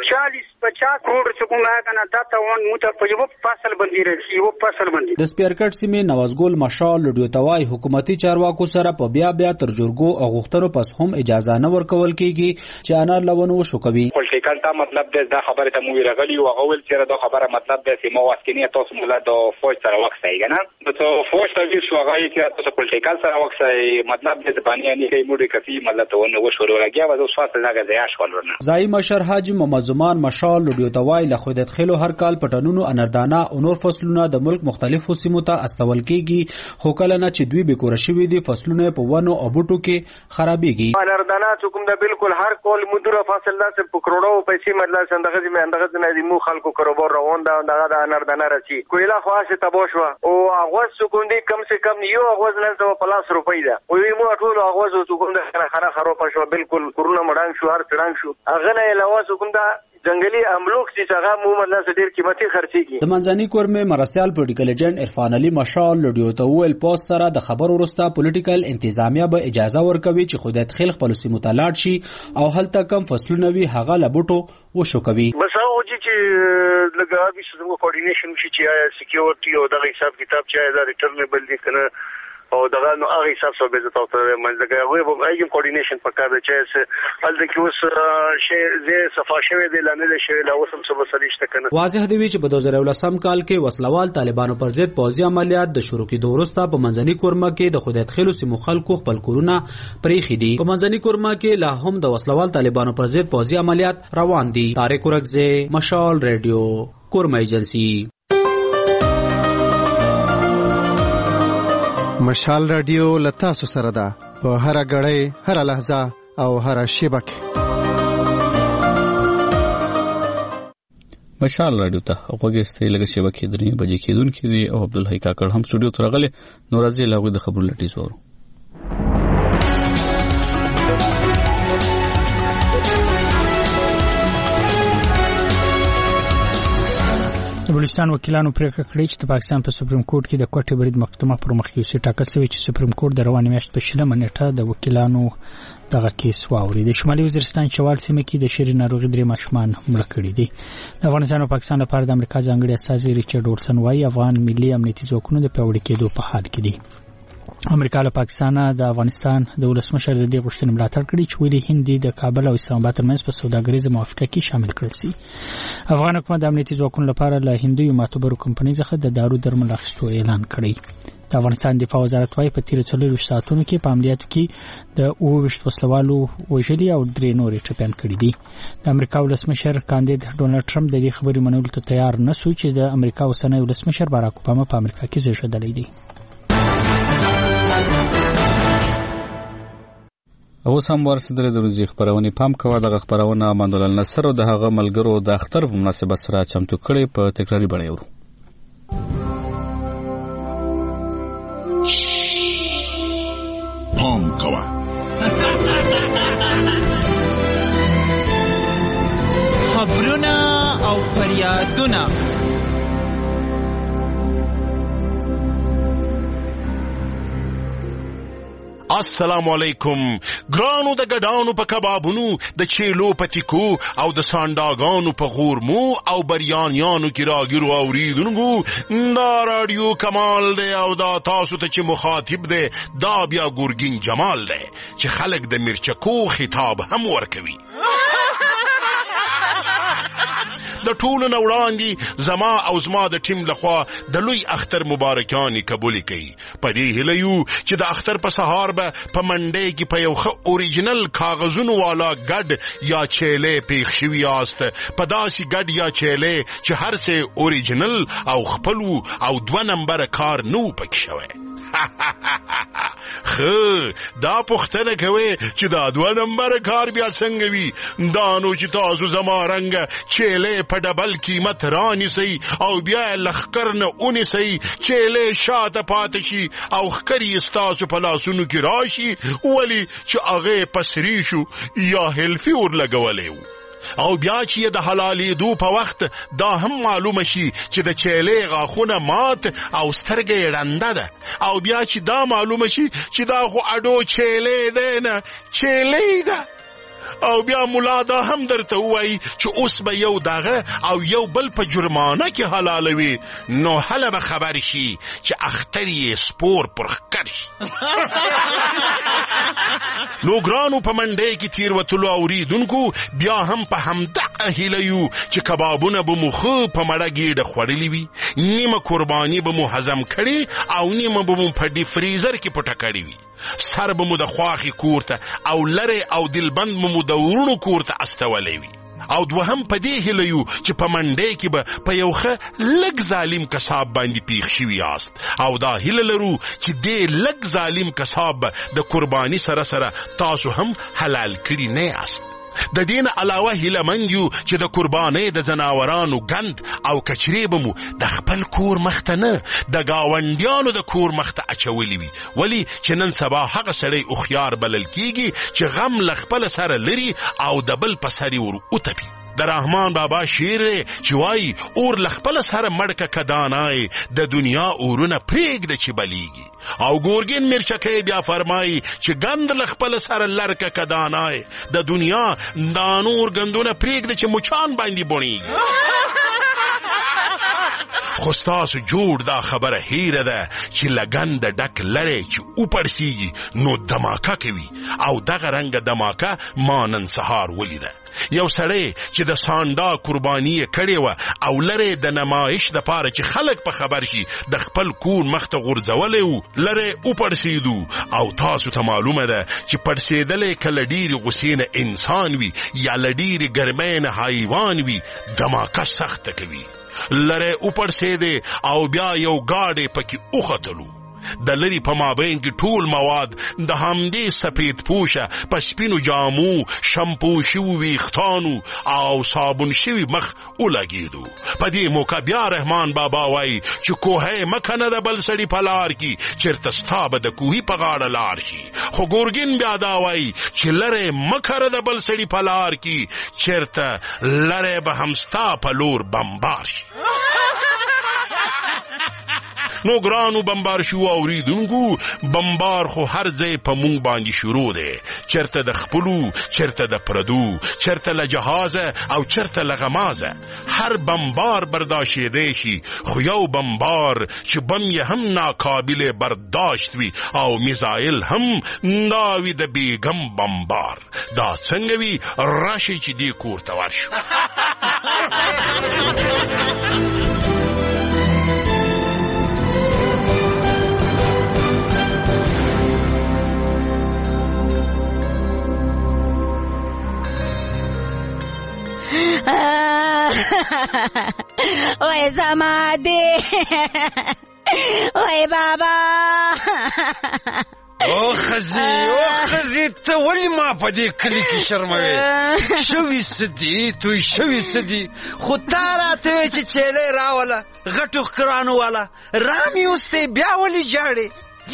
40-50 کروڑ چې کوم هغه دا ته ون مو ته په یو فصل باندې رسي یو فصل باندې.
د سپیرکټ سیمې نوازګل مشال لډیو توای حکومتي چارواکو سره په بیا تر جرګو او غوښتنو پس هم اجازه نه ورکول کیږي چې انار لونه وشو کوي.
پولیټیکل تا مطلب دا خبره ته مو راغلی او اول چې دا خبره مطلب ده چې مو واسکنی تاسو مولا د فوج سره وخت ایګ نه ته فوج سرویس وغای چې تاسو پولیټیکل سره وخت مطلب دې باندې نه کوي موږ کفي مطلب ته ونه وشو راګیا و د فاصله نه غځیا شولونه.
زای مشر حاج مزمان مشال لډیو توای له خودت خلو هر کال پټنونو انردانه او نور فصلونه د ملک مختلفو سیمو ته استول کیږي خو کله نه چې دوی به کور شوی دي فصلونه په ونو او بوټو کې خرابېږي.
انردانه چې کوم د بالکل هر کال مدره فاصله سره په کروڑو پیسې مطلب څنګه چې اندغه نه دي مو خلکو کاروبار روان ده دغه د انردانه رچی کویلا خواشه تبوشوا او اغوز سکوندي کم سے کم یو اغوز نه 50 روپۍ ده او یو ټول اغوز سکوند خره خراب شو بالکل کرونا مړان شو هر ترنګ شو اغه نه علاوه سکوندا جنگلی املوک چې هغه مو مطلب ډیر قیمتي خرڅيږي.
د منځني کورمې مرستيال پولیټیکل ایجنټ عرفان علي مشال لډیو ته ویل پوسټ سره د خبر ورسته پولیټیکل انتظامیه به اجازه ورکوي چې خودت خلق خپل سیمو ته لاړ شي او هلته کم فصلونه وي هغه لبوټو وشو کوي.
بس هغه چې لګاوي څنګه کوارډینیشن شي چې سکیورټي او د حساب کتاب چې دا ریټرنبل دي کنه او دغه نو هغه حساب سره به تاسو ته منځګه وي به ایګم کوارډینیشن پکار دی چې هلته کې اوس شی زه صفا شوی دی لانه شوی لا اوس هم څه مسلې شته کنه.
واضح دی چې په 2018 کال کې وسلوال طالبانو پر ضد پوځي عملیات د شروع کېدو وروسته په منځني کورما کې د خودت خېلو سیمو خلکو خپل کورونه پریخي دي. په منځني کورما کې لا هم د وسلوال طالبانو پر ضد پوځي عملیات روان دي. طارق ورکزه، مشال ریډیو، کورما ایجنسی.
مشال رادیو لتاسو سره ده په هر غړې هر لحظه او هر شیبه کې.
مشال رادیو ته وګورئ لږه شیبه کې 3 بجې کېدونکې دي او عبدالحی کاکړ هم سټوډیو ته راغلی. نو راځي لاغوي د خبرو لټي زورو.
د بلوچستان وکیلانو پریکړه کړې چې د پاکستان په سپریم کورټ کې د کوټې برید محکمه پر مخ یو سیټ ټاکل شوی چې سپریم کورټ د روانې میاشتې په 16 نیټه د وکیلانو دغه کیس واوري. د شمالي وزیرستان چوال سیمه کې د شری ناروغي 3 ماشومان مړه کړي دي. د افغانستان او پاکستان لپاره د امریکا ځانګړي استازي ریچارډ اورسن وايي افغان ملي امنیتي ځواکونو د پیاوړي کېدو په حال کې دي. امریکا له پاکستان د افغانستان د ولسمشر د دې غوښتنې ملاتړ کړې چې ولې هند د کابل او اسلام آباد ترمنځ په سوداګریزه موافقه کې شامل کړل شي. افغان حکومت د امنیتي ځواکونو لپاره له هندیو معتبرو کمپنۍ څخه د دارو درمل اخیستو اعلان کړی. د افغانستان دفاع وزارت وايي په تیر 24 ساعتونو کې په عملیاتو کې د 22 وسلوالو وژلي او 3 نورې ټپيان کړي دي. د امریکا ولسمشر کاندید ډونالد ټرمپ د دې خبرې منلو ته تیار نه شو چې د امریکا اوسنی ولسمشر باراک اوباما په امریکا کې زیږیدلی دی.
اوس هم ورسېدل د ورځې خبرونه پام کوه. دغه خبرونه مندل النصر او د هغه ملګرو د اختر په مناسبت سره چمتو کړي په تکراری بڼه یو.
پام کوه
خبرونه او فریادونه
السلام علیکم. ګرانو د ګډانو په کبابونو، د چیلو په تیکو او د سانډاګانو په غورمو او بریانیانو کې راګیرو اوریدونکو، دا رادیو کمال دی او دا تاسو ته چې مخاطب دی دا بیا ګورګین جمال دی چې خلک د مرچکو خطاب هم ورکوي. د ټولو نه وړاندې زما او زما د ټیم لخوا د لوی اختر مبارکانې قبول کړي. په دې هیله یو چې د اختر په سهار به په منډۍ کې په یو ښه اوریجنل کاغذونو والا ګډ یا چیلې پیښ شوي یاست. په داسې ګډ یا چیلې چې هر څه اوریجنل او خپلو او 2 نمبره کار نو پکې شوی. دا پوښتنه کوي چې دا 2 نمبر کار بیا څنګه وي؟ دا نو چې تاسو زما رنګ چیلې په ډبل قیمت رانیسئ او بیا لخکر نه اونیسئ، چیلې شاته پاتې شي او ښکر یې ستاسو په لاسونو کې راشي ولې چې هغې پسري شو یا هلفي ورلګولی و. او بیا چې د حلالېدو په وخت دا هم معلومه شي چې د چیلې غاښونه مات او سترګه یې ړنده ده، او بیا چې دا معلومه شي چې دا خو اډو چیلې دی نه چیلې ده، او بیا مولا دا هم درته وایي چې اوس به یو دغه او یو بل په جرمانه کې حلالوي، نو هله به خبر شي چې اختر یې سپور پر ښکر شي. نو ګرانو په منډۍ کې تېروتلو اوریدونکو بیا هم په همدغه هیله یو چې کبابونه به مو ښه په مړه ګېډه خوړلي وي، نیمه قرباني به مو هضم کړي او نیمه به مو په ډي فریزر کې پټه کړې وي. سر به مو د خواخې کور ته او لرې او دلبند به مو د ورونو کور ته استولی وي. او دوهم په دې هیله یو چې په منډۍ کې به په یو ښه لږ ظالم کساب باندې پیښ شوي یاست، او دا هیله لرو چې دې لږ ظالم کساب به د قرباني سره سره تاسو هم حلال کړي نه یاست. د دین علاوه هیله مند یو چې د قربانۍ د ځناورانو ګند او کچرې به مو د خپل کور مخته نه د ګاونډیانو د کور مخته اچولی وي، ولی چې نن سبا هغه سړی هوښیار بلل کیږي چې غم له خپل سره لري او د بل په سر ور وتپي. د رحمان بابا شعر دی چې وایي اور له خپل سره مړکه کدانای د دنیا اورونه پرېږده چې بلیږي، او ګورګین مرچکی بیا فرمایي چې ګند له خپل سره لرکه کدانای د دنیا دا نور ګندونه پرېږده چې مچان باندې بڼیږي. خو ستاسو جوړ دا خبره هیره ده چې لګند ډک لره چې اوپړسیږي نو دماکه کوي او دغه رنګ دماکه ما نن سهار ولیده. یو سړی چې د سانډا قرباني کړې و او لره د نمایش د پاره چې خلک په خبر شي د خپل کور مخته غورځولې و لره اوپړسیدو او تاسو ته معلومه ده چې پړسیدلې کله ډېرې غوسې نه انسان وي یا له ډېرې ګرمۍ نه حیوان وي دماکه سخته کوي. لره اوپړسیدې او بیا یو ګاډی پکې وختلو. د لري په مابین کې ټول مواد د همدې سپید پوشه په سپینو جامو شمپو شوي ویښتانو او صابون شوي مخ ولګېدو. په دې موقع بیا رحمان بابا وایي چې کوهی مه کنه د بل سړي په لار کې چېرته ستا به د کوهي په غاړه لار شي. خو ګورګین بیا دا وایي چې لرې مه کره د بل سړي په لار کې چېرته لرې به هم ستا په لور بمبار شي. نو ګرانو بمبار شو اوریدونکو، بمبار خو هر ځای په مونږ باندې شروع دی، چرته د خپلو، چرته د پردو، چرته له جهازه او چرته له غمازه. هر بمبار برداشتېدی شي، خو یو بمبار چې بم یې هم ناقابل برداشت وي او میزایل هم ناوي د بیګم بمبار. دا څنګه وي؟ راشي چې دې کور ته ورشو.
وای زما دی، وای بابا.
او خزی ته ولی ما په دې کلی کې شرموي؟ شوي سدي توی شوي سدي، خو تا راته چې چیلې راوله غټو ښکرانو والا رامي اوسته بیا ولی جاړې؟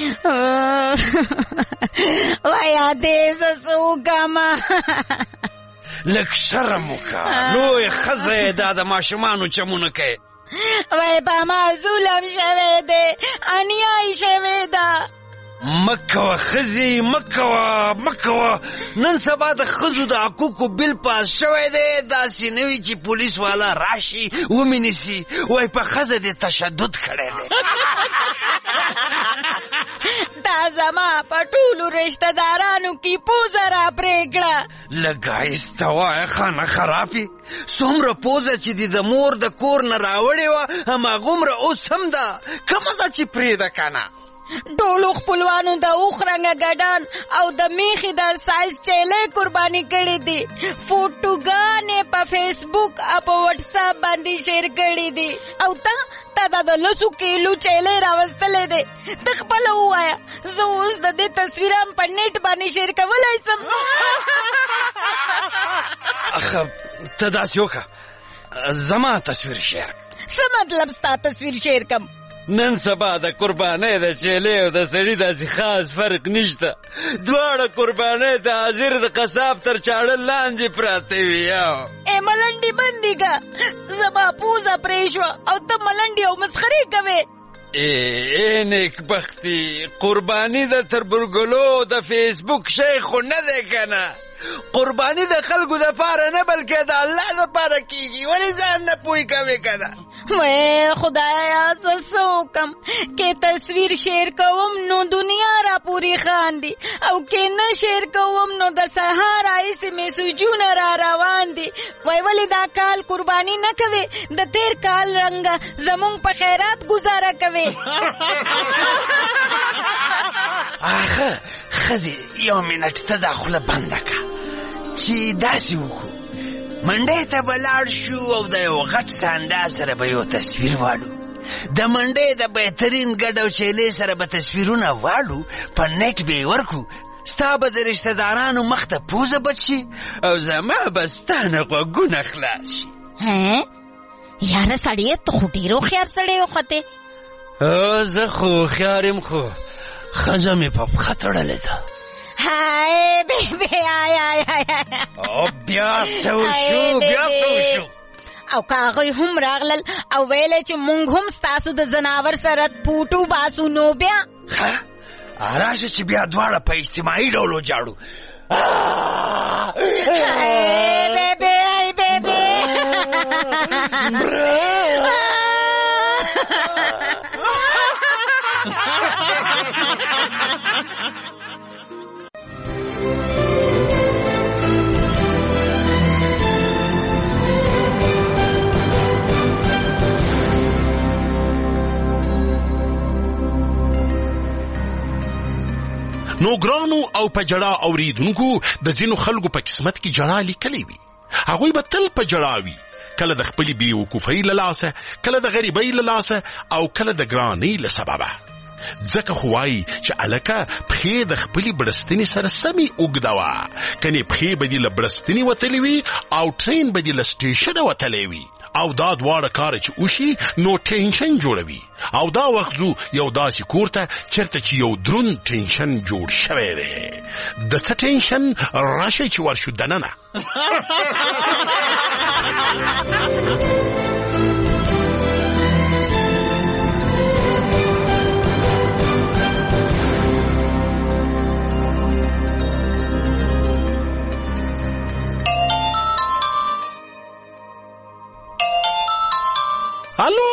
وای دې سسو کما
لک شرم وکا، لوی خزه دا د ماشومانو چمونه کوي.
وای با ما ظلم شوه ده، انیای شوه ده.
مکوه خزی، مکوه نن سبا د خزو د حقوقو بیل پاس شوی دی، داسې نوي چې پولیس والا راشي ومینیسي وای په خزه دې تشدد کړی دی.
دا زما په ټولو رشته دارانو کې پوزه را پرېږده.
لږه ایسته وایه خانه خرابې، څومره پوزه چې دې د مور د کور نه راوړې وه هماغومره اوس هم ده، کمه ده چې پرېږده که نه.
ټولو خپلوانو د اوښ رنګه ګډان او د میخې د سایز چیلې قرباني کړې دي. فوټوګانې په فیسبوک او په وټساپ باندې شیر کړې دي او تا د 200 کیلو چیلې راوستلې دي. ته خپله ووایه زه اوس د دې تصویران په نیټ باندې شیر کولی سم؟
اخه ته داسې وکړه زما تصویر شیر.
څه مطلب ستا تصویر شیر کم؟
نن سبا د قربانۍ د چیلې او د سړي داسې خاص فرق نشته، دواړه قربانۍ د حاضر د قصاب تر چاړه لاندې پراته وي.
ای ملنډې بندې که، زما پوزه پرې شوه او ته ملنډې او مسخرې کوې.
ای نیک بختي، قرباني د تربورګلو د فیسبوک شی خو نه دی که نه، قرباني د خلکو دپاره نه بلکې د الله دپاره کېږي. ولې ځان نه پوه کوې که نه؟
وای خدایا څه وکم، که تصویر شیر کوم نو دنیا را پوری خاندي او که نه شیر کوم نو د سهار راهیسې مې سوجونه را روان دي. وای ولې دا کال قرباني نه کوې؟ د تیر کال رنګه زمونږ په خیرات گزاره کوې.
آخه ښځې یو منټ ته دا خوله بنده که چې داسې وکړو، منډۍ ته به لاړ شو او د یو غټ سانډا سره به یو تصویر واړو، د منډۍ د بهترین ګډ او چیلې سره به تصویرونه واړو، په نیټ به یې ورکو، ستا به د رشته دارانو مخ ته پوزه بد شي او زما به ستا نه غوږونه خلاص شي.
یاره سړیه ته خو ډېر هوښیار سړی وختې.
زه خو هوښیار یم خو ښځه مې په پښه تړلې ده.
های بیبی آی
او بیا څه وشو؟
او که هغوی هم راغلل او ویلې چې مونږ هم ستاسو د ځناور سره پوټو باسو نو بیا
راشه چې بیا دواړه په اجتماعي ډول وجاړو.
نو ګرانو او په جړا اوریدونکو د ځینو خلکو په قسمت کې جړا لیکلې وي. هغوی به تل په جړا وي، کله د خپلې بېوقوفۍ له لاسه، کله د غریبۍ له لاسه او کله د ګرانۍ له سببه. ځکه خو وایي چې الکه پښې د خپلې بړستنې سره سمې اوږده وه، کنې پښې به دې له بړستنې وتلې وي او ټرین به دې له سټیشنه وتلی وي، او دا دواړه کاره چې وشي نو ټینشن جوړوي. او دا وخت ځو یو داسې کور ته چېرته چې یو دروند ټینشن جوړ شوی دی. د څه ټینشن؟ راشئ چې ورشو دننه. الو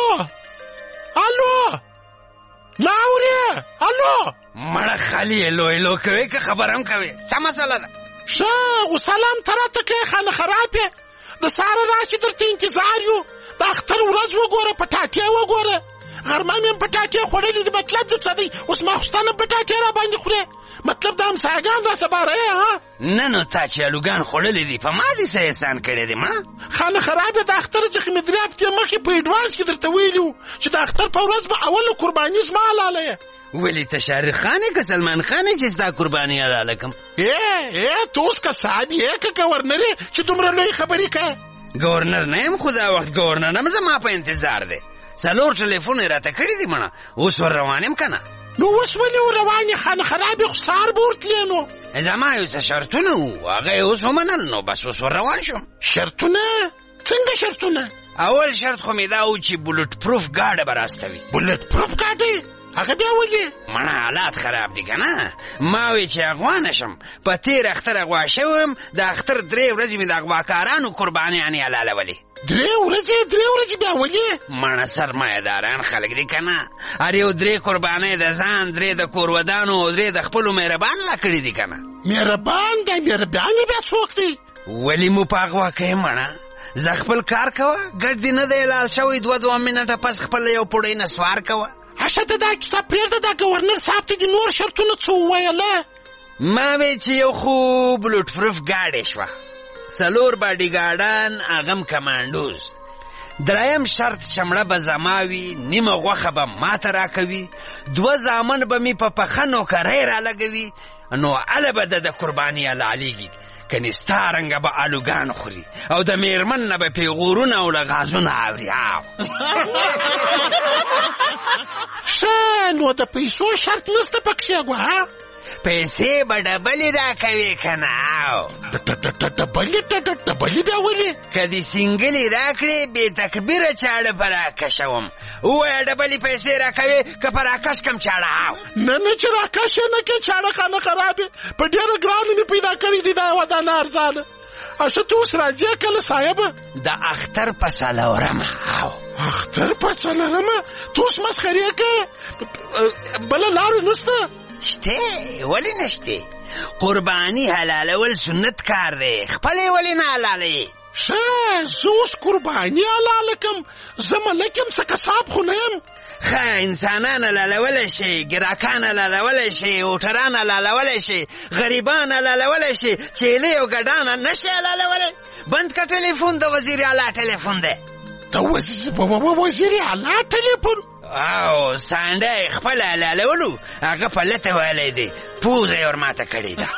لاورې، الو
مړه خالي الو کوي که خبر هم کوي؟ څه مسله ده؟
ښه غو سلام ته راته کوې خانه خرابې. د سهاره راشي درته انتظار یو. د اختر ورځ وګوره، پټاټې وګوره. غرمه مې پټاټې خوړلې دي. مطلب د څه دی؟ اوس ماخوستانه پټاټې را باندې خورې؟ مطلب د همسایګان راسه باره ها؟
نه نو تا چې الوګان خوړلې دي په ما دې څه احسان کړی دی؟ ما
خانه خرابې د اختر څخه مې 3 هفتې مخکې په اډوانس کې درته ویلي وو چې د اختر په ورځ به اوله قرباني زما حلاله یې.
ولې ته شاهرخ خان یې که سلمان خان یې چې ستا قرباني حلاله کړم؟
ته اوس که صاحب یې که ګورنر یې چې دومره لوی خبرې کوې؟
ګورنر نه یم، خو دا وخت ګورنر هم زما په انتظار دی. 4 ټلیفون یې راته کړي دي مړه، اوس ور روان یم که نه؟
نو اوس ولې ور روان یې خانه خرابې؟ خو سهار به ورتلې نو.
زما یو څه شرطونه وو، هغه یې اوس ومنل، نو بس اوس ور روان شوم.
شرطونه؟ څنګه شرطونه؟
اول شرط خو مې دا و چې بولټ پروف ګاډه به راستوي.
بولټ پروف ګاډه؟ هغه بیا ولې؟
مړه حالات خراب دي که نه؟ ما وی چې اغوا نه شم، په تېر اختر اغوا شوم. د اختر 3 ورځې مې د اغواکارانو قربانیانې حلالولې.
3 ورځې بیا ولې؟
مړه سرمایه‌داران خلک دي که نه؟ هر یو 3 قربانۍ د ځان، 3 د کورودانو او 3 د خپلو مهربان لا کړي دي که نه؟
مهربان دی؟ مهربان بیا څوک دی؟
ولې مو په اغوا کوې مړه؟ زه خپل کار کوه، ګډ دې نه دی لال شوی. 2 منټه پس خپل یو پوړی نسوار کوه.
اشه ته دا کیسه پرېږده، دا ګورنر صاحب ته دې نور شرطونه څه وویله؟
ما وی چې یو خو بلوټ پروف ګاډۍ شوه، 4 باډي ګاډان، هغه م کمانډوز. 3یم شرط چمړه به زما وي، نیمه غوښه به ماته راکوي، 2 زامن به مې په پخه نوکرۍ رالګوي، نو هله به د قرباني حلالېږي. کنې ستا رنګه به الوګان خوري او د میرمن نه به پیغورونه او لغازونه اوري.
ښه نو د پیسو شرط نسته پکښې ګوه؟
پیسې به ډبلې راکوي که نه؟
ډبلې بیا ولې؟
که دې سینګلې راکړې بې تکبیره چاړه په راکشوم. ووایه ډبلې پیسې راکوي که په راکش کم چاړه؟
نه چې راکش یې نه کې چاړه خانه خرابې په ډېره ګرانه مې پیدا کړې دي دا ودانه ارزانه. اشه ته اوس راځې کله صاحبه؟
د اختر په 4مه.
اختر په 4مه؟ ته اوس مسخرې کوې؟ بله لاره نسته؟
شته، ولې نشته؟ قرباني حلالول سنت کار دی، خپلې ولې نه حلالوې؟
ښه زه اوس قرباني حلاله کړم، زه ملک یم، څه کساب خو نه یم.
ښه انسانان حلالولی شي، ګراکان حلالولی شي، هوټران حلالولی شي، غریبان حلالولی شي، چیلې او ګډان نه شي حلالولی. بند که ټلیفون د وزیر اعلی ټلیفون دی.
د وزیر اعلی ټلیفون؟
او سانډه خپل حلالولو، هغه په لته ویلی دی، پوزه یې ورماته کړې ده.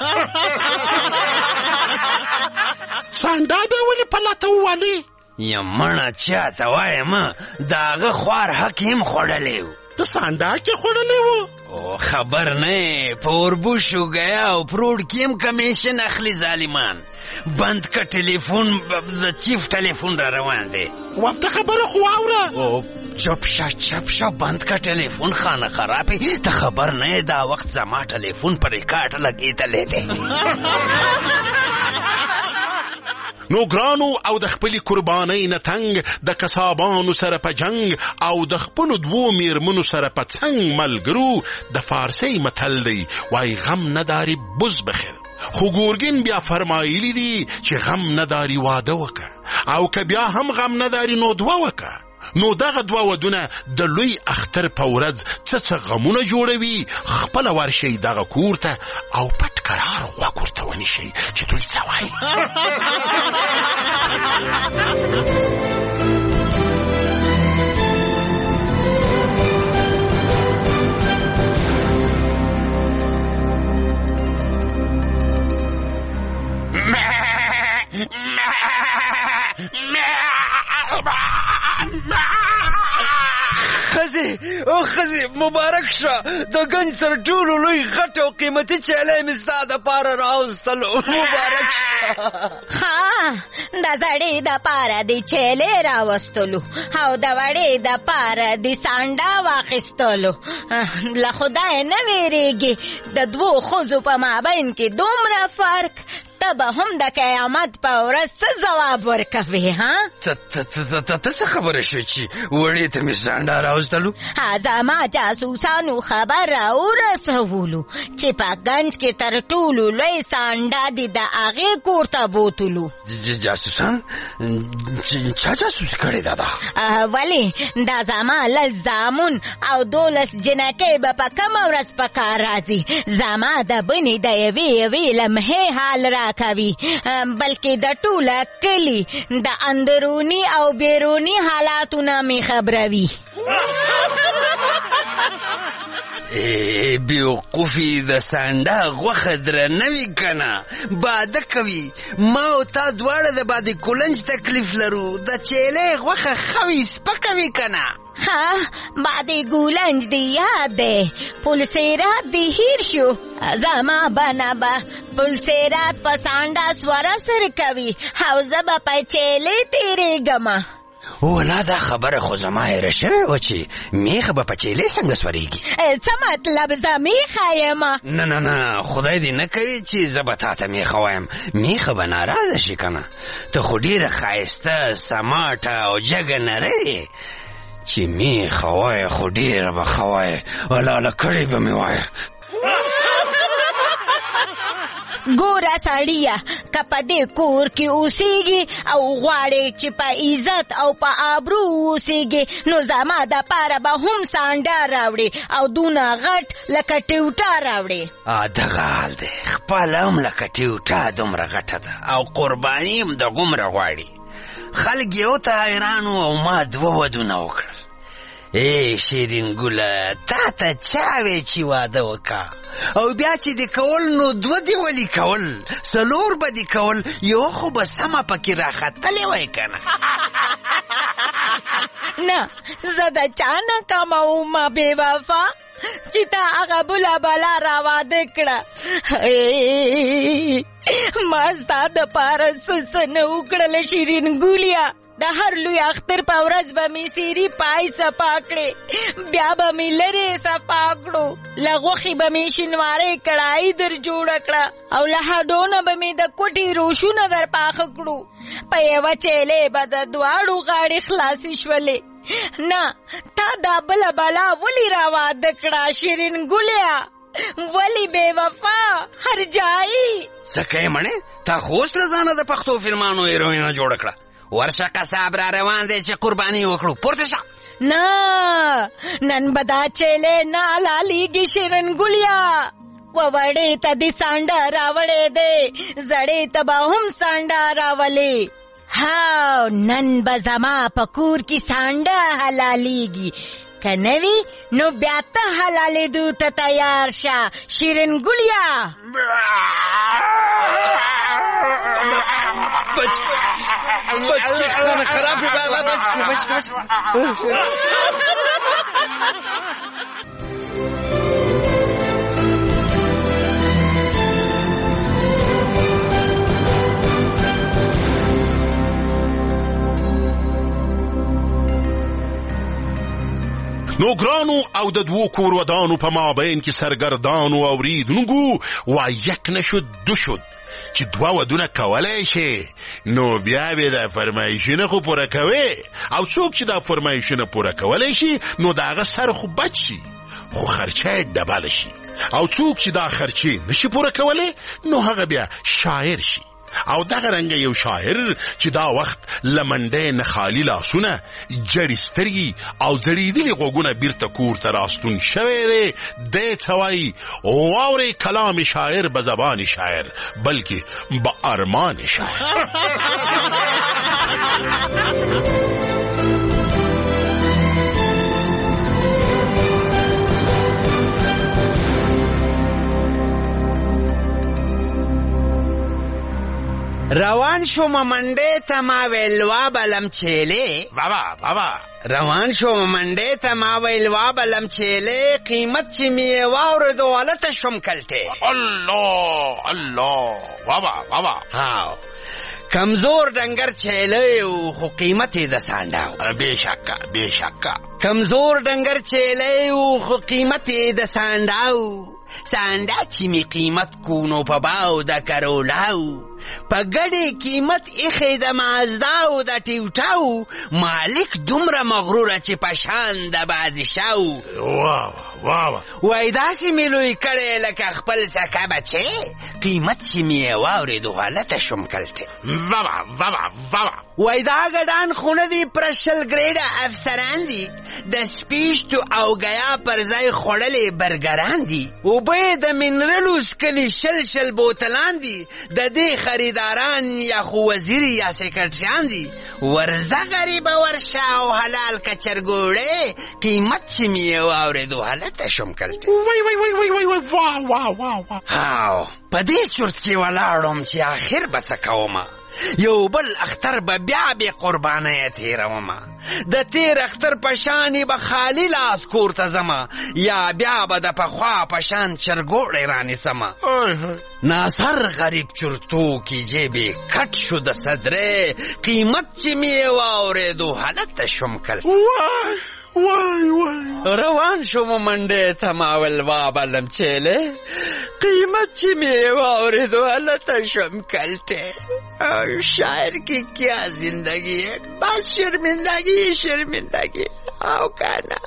سانډه بیا ولې په لته وویلې؟
یا مړه چاته وایم، د هغه خوار حق هم خوړلی و.
د سانډه کې خوړلی و؟
او خبر نه، په اوربوشو گیا او پروډ کې هم کمیشن اخلي ظالمان. بند که ټلیفون د چیف ټلیفون را روان دی.
وقت خبره خو واوره.
چپ شه بند که ټلیفون خانه خرابې، ته خبر نه دا وخت زما ټلیفون پر ریکارډ لګېدلی دی.
نو ګرانو او د خپلې قربانۍ نه تنګ د قصابانو سره په جنگ او د خپلو دوو میرمنو سره په څنګ ملګرو د فارسۍ متل دی وای غم نداری بز بخیر خو ګورګین بیا فرمایلی دي چې غم نداری واده وکړه او که بیا هم غم نداری نو دوه وکړه. نو دغه دوه ودونه د لوی اختر په ورځ څه غمونه جوړوي. خپله ورشئ دغه کور ته او پټ قرار غوږ ورته ونیسئ چې دوی څه وایي.
خزي مبارک شه د ګنج تر ټولو لوی غټ او قیمتي چیلې مې ستا دپاره راوستلو. مبارک شه.
ها د زړې دپاره د چیلې راوستلو او د وړې دپاره د سانډا واخیستلو. له خدای نه ویرېږي د دوو ښځو په مابین کې دومره فرق ته به هم د قیامت په ورځ څه ځواب ورکوې؟ ها
ته څه خبره شوې چې وړې ته مې سانډا راوستلو؟
زما جاسوسانو خبر راورسولو چې په ګنج کې تر ټولو لوی سانډا دې د هغې کور ته بوتلو.
جاسوسان؟ چا جاسوس کړې ده؟
ولې دا زما لس زامون او 12 جنکۍ به په کومه ورځ په کار راځي؟ زما د بنې د یوې لمحې حال راکوي بلکې د ټوله کلي د اندروني او بیروني حالاتونه مې خبروي.
بیوقوفي د سانډا غوښه درنه وي که نه؟ باده کوي. ما او تا دواړه د بادي کولنج تکلیف لرو. د چیلې غوښه ښه وي سپکه وي که نه؟
ها بادي ګولنج دی یاد دی پلسیرات دی هیر شو. زما بنا به پلسیرات په سانډا سوره سر کوي او زه به په چیلې تیرېږم.
ولا دا خبره خو زما هیره شوې وه چې میخه به په چیلې څنګه سورېږي.
څه مطلب زه میخه یم؟
نه خدای دې نه کوي چې زه به تا ته میخه وایم. میخه به ناراضه شي که نه؟ ته خو ډېره ښایسته سماټه او جګه نری چې میخه وایه خو ډېره به ښه وایه. الاله کړې به مې وایه.
ګوره سړیه که په دې کور کې اوسېږي او غواړې چې په عزت او په آبرو اوسېږي نو زما دپاره به هم سانډا راوړې او دونه غټ لکه ټیوټه راوړې.
دغه حال دی. خپله هم لکه ټیوټه دومره غټه ده او قرباني هم دغومره غواړي. خلک یو ته حیران او ما 2 ودونه وکړل. شیرین ګله تا ته چا وی چې واده وکړه او بیا چې دې کول نو 2 دې ولې کول؟ 4 به دې کول. یو خو به سمه پکې راختلې وای که نه؟
نه زه د چا نه کمومه بې وفا چې تا هغه بله بلا راواده کړه. ما ستا دپاره څه نه وکړله شیرین ګولیا. د هر لوی اختر په ورځ به مې سیري پای صفا کړې بیا به مې لرې صفا کړو. له غوښې به مې شینوارۍ کړایي در جوړه کړه او له هډونه به مې د کوټې روشونه در پاخه کړو. په یوه چیلې به د دواړو غاړې خلاصې شولې. نه تا دا بله بلا ولې راواده کړه شیرین ګولیا؟ ولی بے وفا هر جایی؟
څه کوې مڼې؟ تا خو اوس له ځانه د پښتو فلمانو هیروینه جوړه کړه. ورشه قصاب را روان دی چې قرباني وکړو. پورته شه.
نه نن به دا چیلې نه حلالیږي شیرین ګولیا. وړې ته دې سانډا راوړې دی زړې ته به هم سانډا راولې. ها نن به زما په کور کې سانډا حلالیږي که نه وي نو بیا ته حلالېدو ته تیار شه شیرین ګولیا.
بچکی خانه خرابی بابا بچکی.
نو ګرانو او د 2 کور ودانو په مابین کې سرګردانو اوریدونکو و یک نشد 2 شد چې 2 ودونه کولای شي نو بیا به د فرمایشونه خو پوره کوي او څوک چې د فرمایشونه پوره کولای شي نو داغه سر خو بچ شي خو خرچه ډبل شي او څوک چې دا خرچه نشي پوره کولای نو هغه بیا شاعر شي او دغه رنګ یو شاعر چې دا وخت لمنډه نه خالی لاسونه جړی سترګي او زړیدلې غوګونه بیرته کور ته راستون شوی دی د څوای واوري کلام شاعر به زبان شاعر بلکې به ارمان شاعر.
روان شوم منډې ته ما ویل وابلم چیلې
بابا
روان شوم منډې ته ما ویل وابلم چیلې قیمت چې می واورېدو هلته شوم کلټې.
الله بابا
هاو کمزور ډنګر چیلې و خو قیمت یې د سانډاو.
بېشکه
کمزور ډنګر چیلې و خو قیمت یې د سانډاو. سانډا چې می قیمت کو نو په باو د کرولاو. په ګډې قیمت ایښې د مازداو د ټیوټاو. مالک دومره مغروره چې په شان د بادشاو. وای داسې مې لوی کړی لکه خپل سکه بچې قیمت چې مې یې واورېدو هلته شوم کلټې. وای دا ګډان خو نه دي پرشل ګریډه افسران دي د سپیشتو او ګیا پر ځای خوړلې برګران دي. اوبه یې د منرلو څکلي شل بوتلان دي د دې خریداران یا خو وزیر یا سیکرټریان دي. ورځه غریبه ورشه او حلال کچرګوړې قیمت چې مې یې واورېدو هلته شوم کلټې. هاو په دې چرت کې ولاړم چې آخر به څه کومه. یو بل اختر به بیا بې قربانۍ تېرومه. د تېر اختر په شانې به خالي لاس کور ته ځمه یا بیا به د پخوا په شان چرګوړی رانیسمه. ناصر غریب چرتو کې جیبې کټ شو د صدرې قیمت چې مې یې واورېدو هلته شوم کلټې. روان شوم منډې ته ما ویل وابلم چیلې قیمت چې مې یې واورېدو هلته شوم کلټې. شاعر کی کیا زندگی ہے بس شرمندگی او کانا.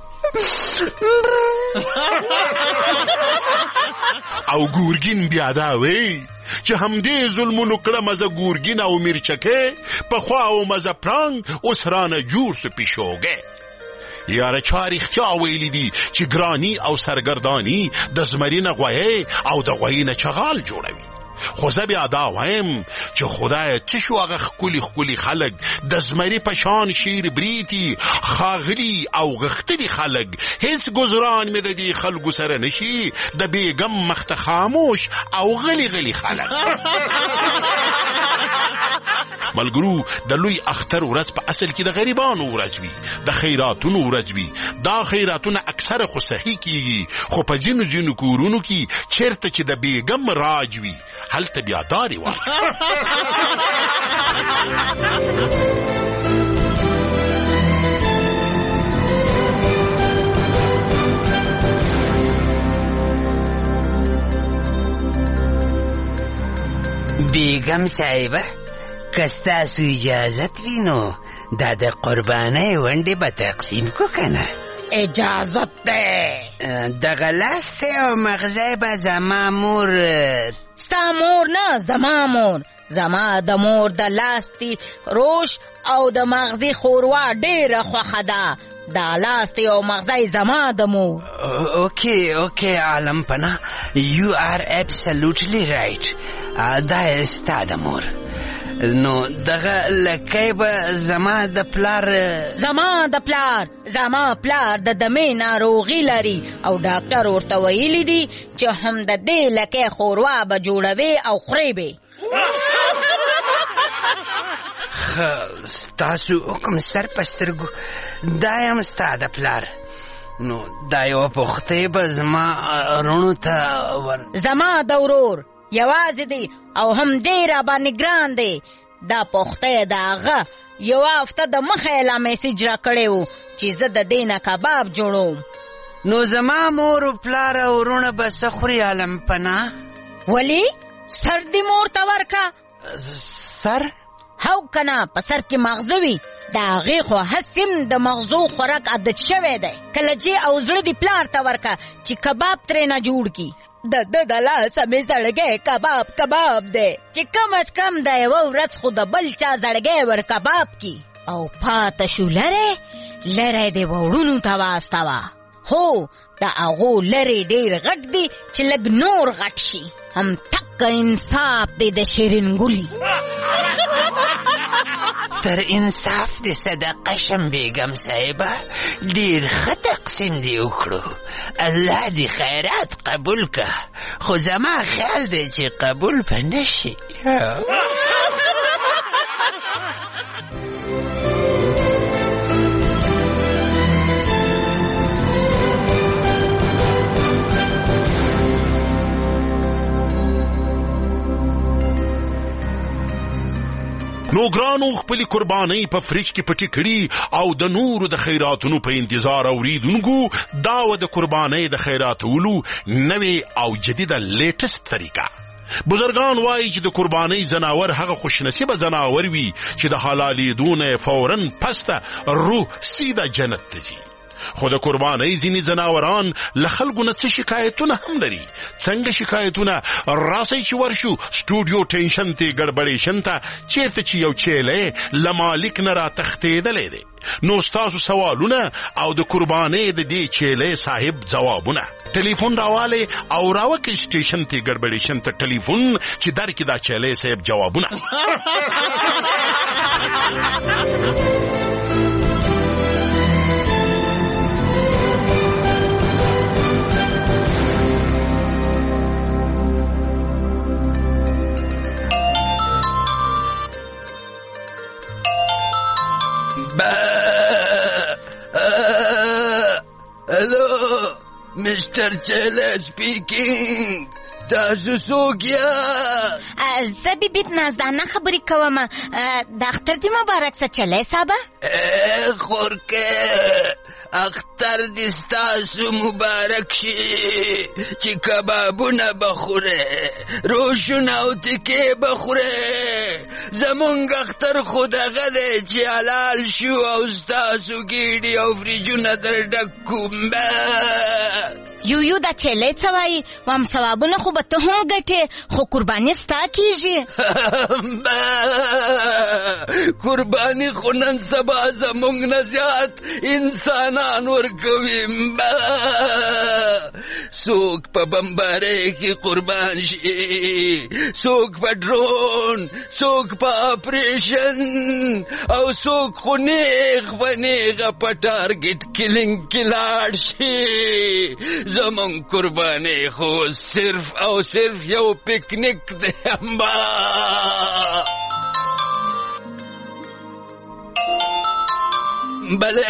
او ګورګین بیا دا وی چې همدې ظلمونو کړمه زه ګورګین او میرچکې پخوا او مزه پړانګ اوس رانه جوړ سو پیشوګې. یاره چا رښتیا ویلي دي چې ګرانی او سرګردانی د زمري نه غویې او د غویې نه چغال جوړوي. خو زه بیا دا وایم چې خدای څه شو هغه ښکلي خلک د زمري په شان شیر بریتي ښاغلي او غښتلي خلک هیڅ ګزران مې د دې خلکو سره نشي د بیګم مخته خاموش او غلي خلک. ملګرو د لوی اختر ورځ په اصل کې د غریبانو ورځ وي د خیراتونو ورځ وي. دا خیراتونه اکثره خو صحیح کیږي خو په ځینو کورونو کې چیرته چې د بیګم راج وي هلته بیا داري وای.
بیگم صاحبه که ستاسو اجازت وي نو دا د قربانۍ ونډې به تقسیم کو کنه.
اجازت ده.
دغه لاستې او مغزی به زما مور.
ستا مور نه زما مور. زما د مور د لاستې روش او د مغزي خوروا ډېره خوښه ده. دا لاستې او مغزی زما د مور.
اوکې عالم پناه you are absolutely right. دا ستا د مور. نو دغه لکۍ به زما د پلار. زما پلار د دمې ناروغي لري او ډاکټر ورته ویلي دي چې هم د دې لکۍ خوروا به جوړوي او خوري به. ستاسو حکم سر په سترګو دا یم ستا د پلار. نو دا یوه پوښتۍ به زما رونو ته
زما د ورور یوازې دی او هم ډېره باندې ګران دی. دا پوښتۍ د هغه یوه هفته د مخه یې لا میسیج را کړی و چې زه د دې نه کباب جوړوم.
نو زما مور و پلار او وروڼه به څه خوري عالم پناه؟
ولې سر دې مور ته ورکه.
سر؟
هو کنه په سر کې مغزه وي، د هغې خو هسې د مغزو خوراک عادت شوی دی. کلچې او زړه دې پلار ته ورکه چې کباب ترې نه جوړ کي. د لاسه مې زړګی کباب دی چې کم از کم د یوه ورځ خو د بل چا زړګی ور کباب کی. او پاته شو لری دې وړونو ته واستوه. هو د هغو لری ډېر غټ دی چې لږ نور غټ شي. هم تک انصاف دی د شیرین ګلي.
تر انصاف دې صدقه شم بیګم صاحبه، ډېر ښه تقسیم دې وکړو. الله دې خیرات قبول که، خو زما خیال دی چې قبول به نه شي.
نو ګرانو خپلې قربانۍ په فریج کې پټې کړي او د نورو د خیراتونو په انتظار اوریدونکو دا و د قربانۍ د خیراتولو نوې او جدیده لیټست طریقه. بزرگان وایي چې د قربانۍ ځناور هغه خوشنصیبه ځناور وي چې د حلالېدو نه فوراً پسته روح سیده جنت ته ځي. خو د قربانۍ ځینې ځناوران له خلکو نه څه شکایتونه هم لري. څنګه شکایتونه؟ راسئ چې ورشو سټوډیو ټینشن ته ګډبډېشن ته، چېرته چې یو چیلی له مالک نه راتښتېدلی دی. نو ستاسو سوالونه او د قربانۍ د دې چیلی صاحب ځوابونه ټلیفون راواله او راوکې سټیشن ته ګډبډېشن ته ټلیفون چې درکې دا چیلی صاحب جوابونه.
Hello, Mr. Chele speaking. تاسو څوک یاست؟
زه بیبیت نازدانه خبرې کوم. د اختر دې مبارک شه چلی صاحبه.
خورکه اختر دې ستاسو مبارک شي چې کبابونه بخوره، روشونه او تکې بخوره. زمونږ اختر خو دغه دی چې حلال شو او ستاسو ګیډې او فریجونه در ډک کوم.
یو دا چلی څه وایي؟ وام ثوابونه خو به ته هم ګټې، خو قرباني ستا کېږي.
قرباني خو نن سبا زمونږ نه زیات انسانان ورکوي. څوک په بمبارۍ کې قربان شي، څوک په ډرون، څوک په اپریشن، او څوک خو نیغ په نیغه په ټارګټ کلینګ کې لاړ شي. زمون قرباني خو صرف او صرف یو پکنیک دی. بله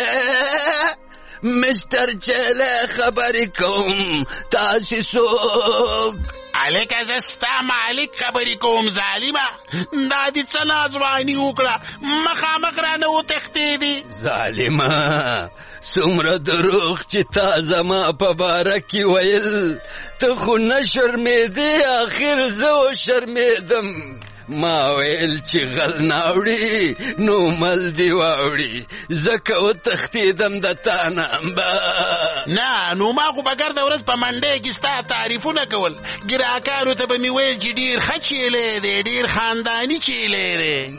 مستر چله خبرې کوم، تاسې څوک؟
الکه زه ستا مالک خبرې کوم ظالمه. دا دې څه نازواني وکړه، مخامخ رانه وتښتېدې.
ظالمه څومره دروغ چې تا زما په باره کې ویل، ته خو نه شرمېدې، آخر زه وشرمېدم. ما ویل چې غل ناوړي نو مل دی واوړي، ځکه وتښتېدم د تا نه.
نه نو ما خو به ګرده ورځ په منډۍ کې ستا تعریفونه کول، ګراکانو ته به مې ویل چې ډېر ښه چیلی دی، ډېر خانداني چیلی دی.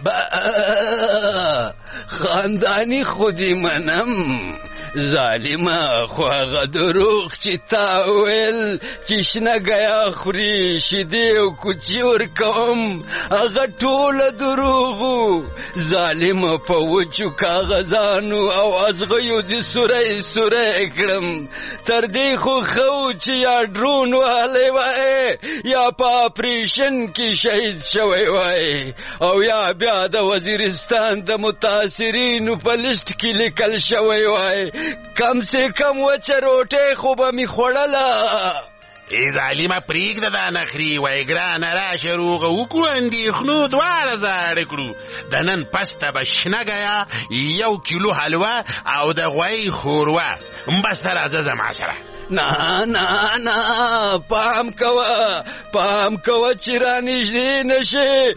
خانداني خو دې منم ظالمه، خو هغه دروغ چې تا ویل چې شنه ګیا خوري، شیدې او کوچي ورکوم، هغه ټوله دروغو. ظالمه په وچو کاغذانو او ازغیو دې سوری کړم. تر دې خو ښه چې یا ډرون وهلی وای، یا په اپریشن کې شهید شوی وای، او یا بیا د وزیرستان د متاثرینو په لیست کې لیکل شوی وای. کم سے کم وچه روټۍ خو به مې خوړله.
ای ظالمه پرېږده دا نخري، وای ګرانه راشه روغه وکړو، اندېښنو دواړه زاړه کړو. د نن پسته به شنه ګیا، 1 کیلو حلوه او د غویی ښوروا. بس ته راځه زما سره.
نه پام کوه چې رانږدې نشي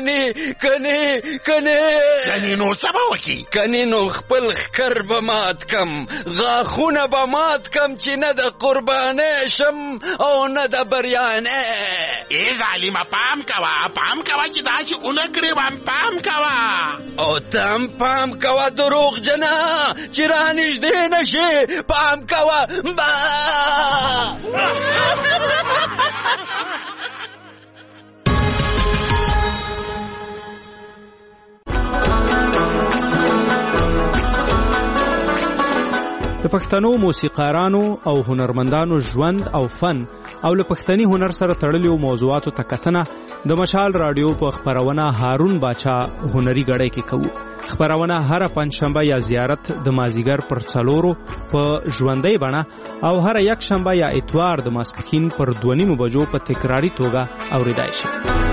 کني
نو څه به وکړي؟
کني نو خپل ښکر به مات کم، غاښونه به مات کم چې نه د قربانۍ شم او نه د بریانۍ.
ای ظالمه پام کوه چې داسې ونه کړې وم، پام کوه.
او ته هم پام کوه دروغجنه چې رانږدې نشي، پام کوه.
د پښتنو موسیقارانو او هنرمندانو ژوند او فن او له پښتني هنر سره تړلیو موضوعاتو ته کتنه د مشال رادیو په خبرونه هارون باچا هنري غړی کې کوو. خبرونه هر پنځشنبه یا زیارت د مازیګر پر 4 په ژوندۍ بڼه او هر یک شنبه یا اتوار د ماسپښین پر 2:30 بجو په تکراری توګه اوریدای شي.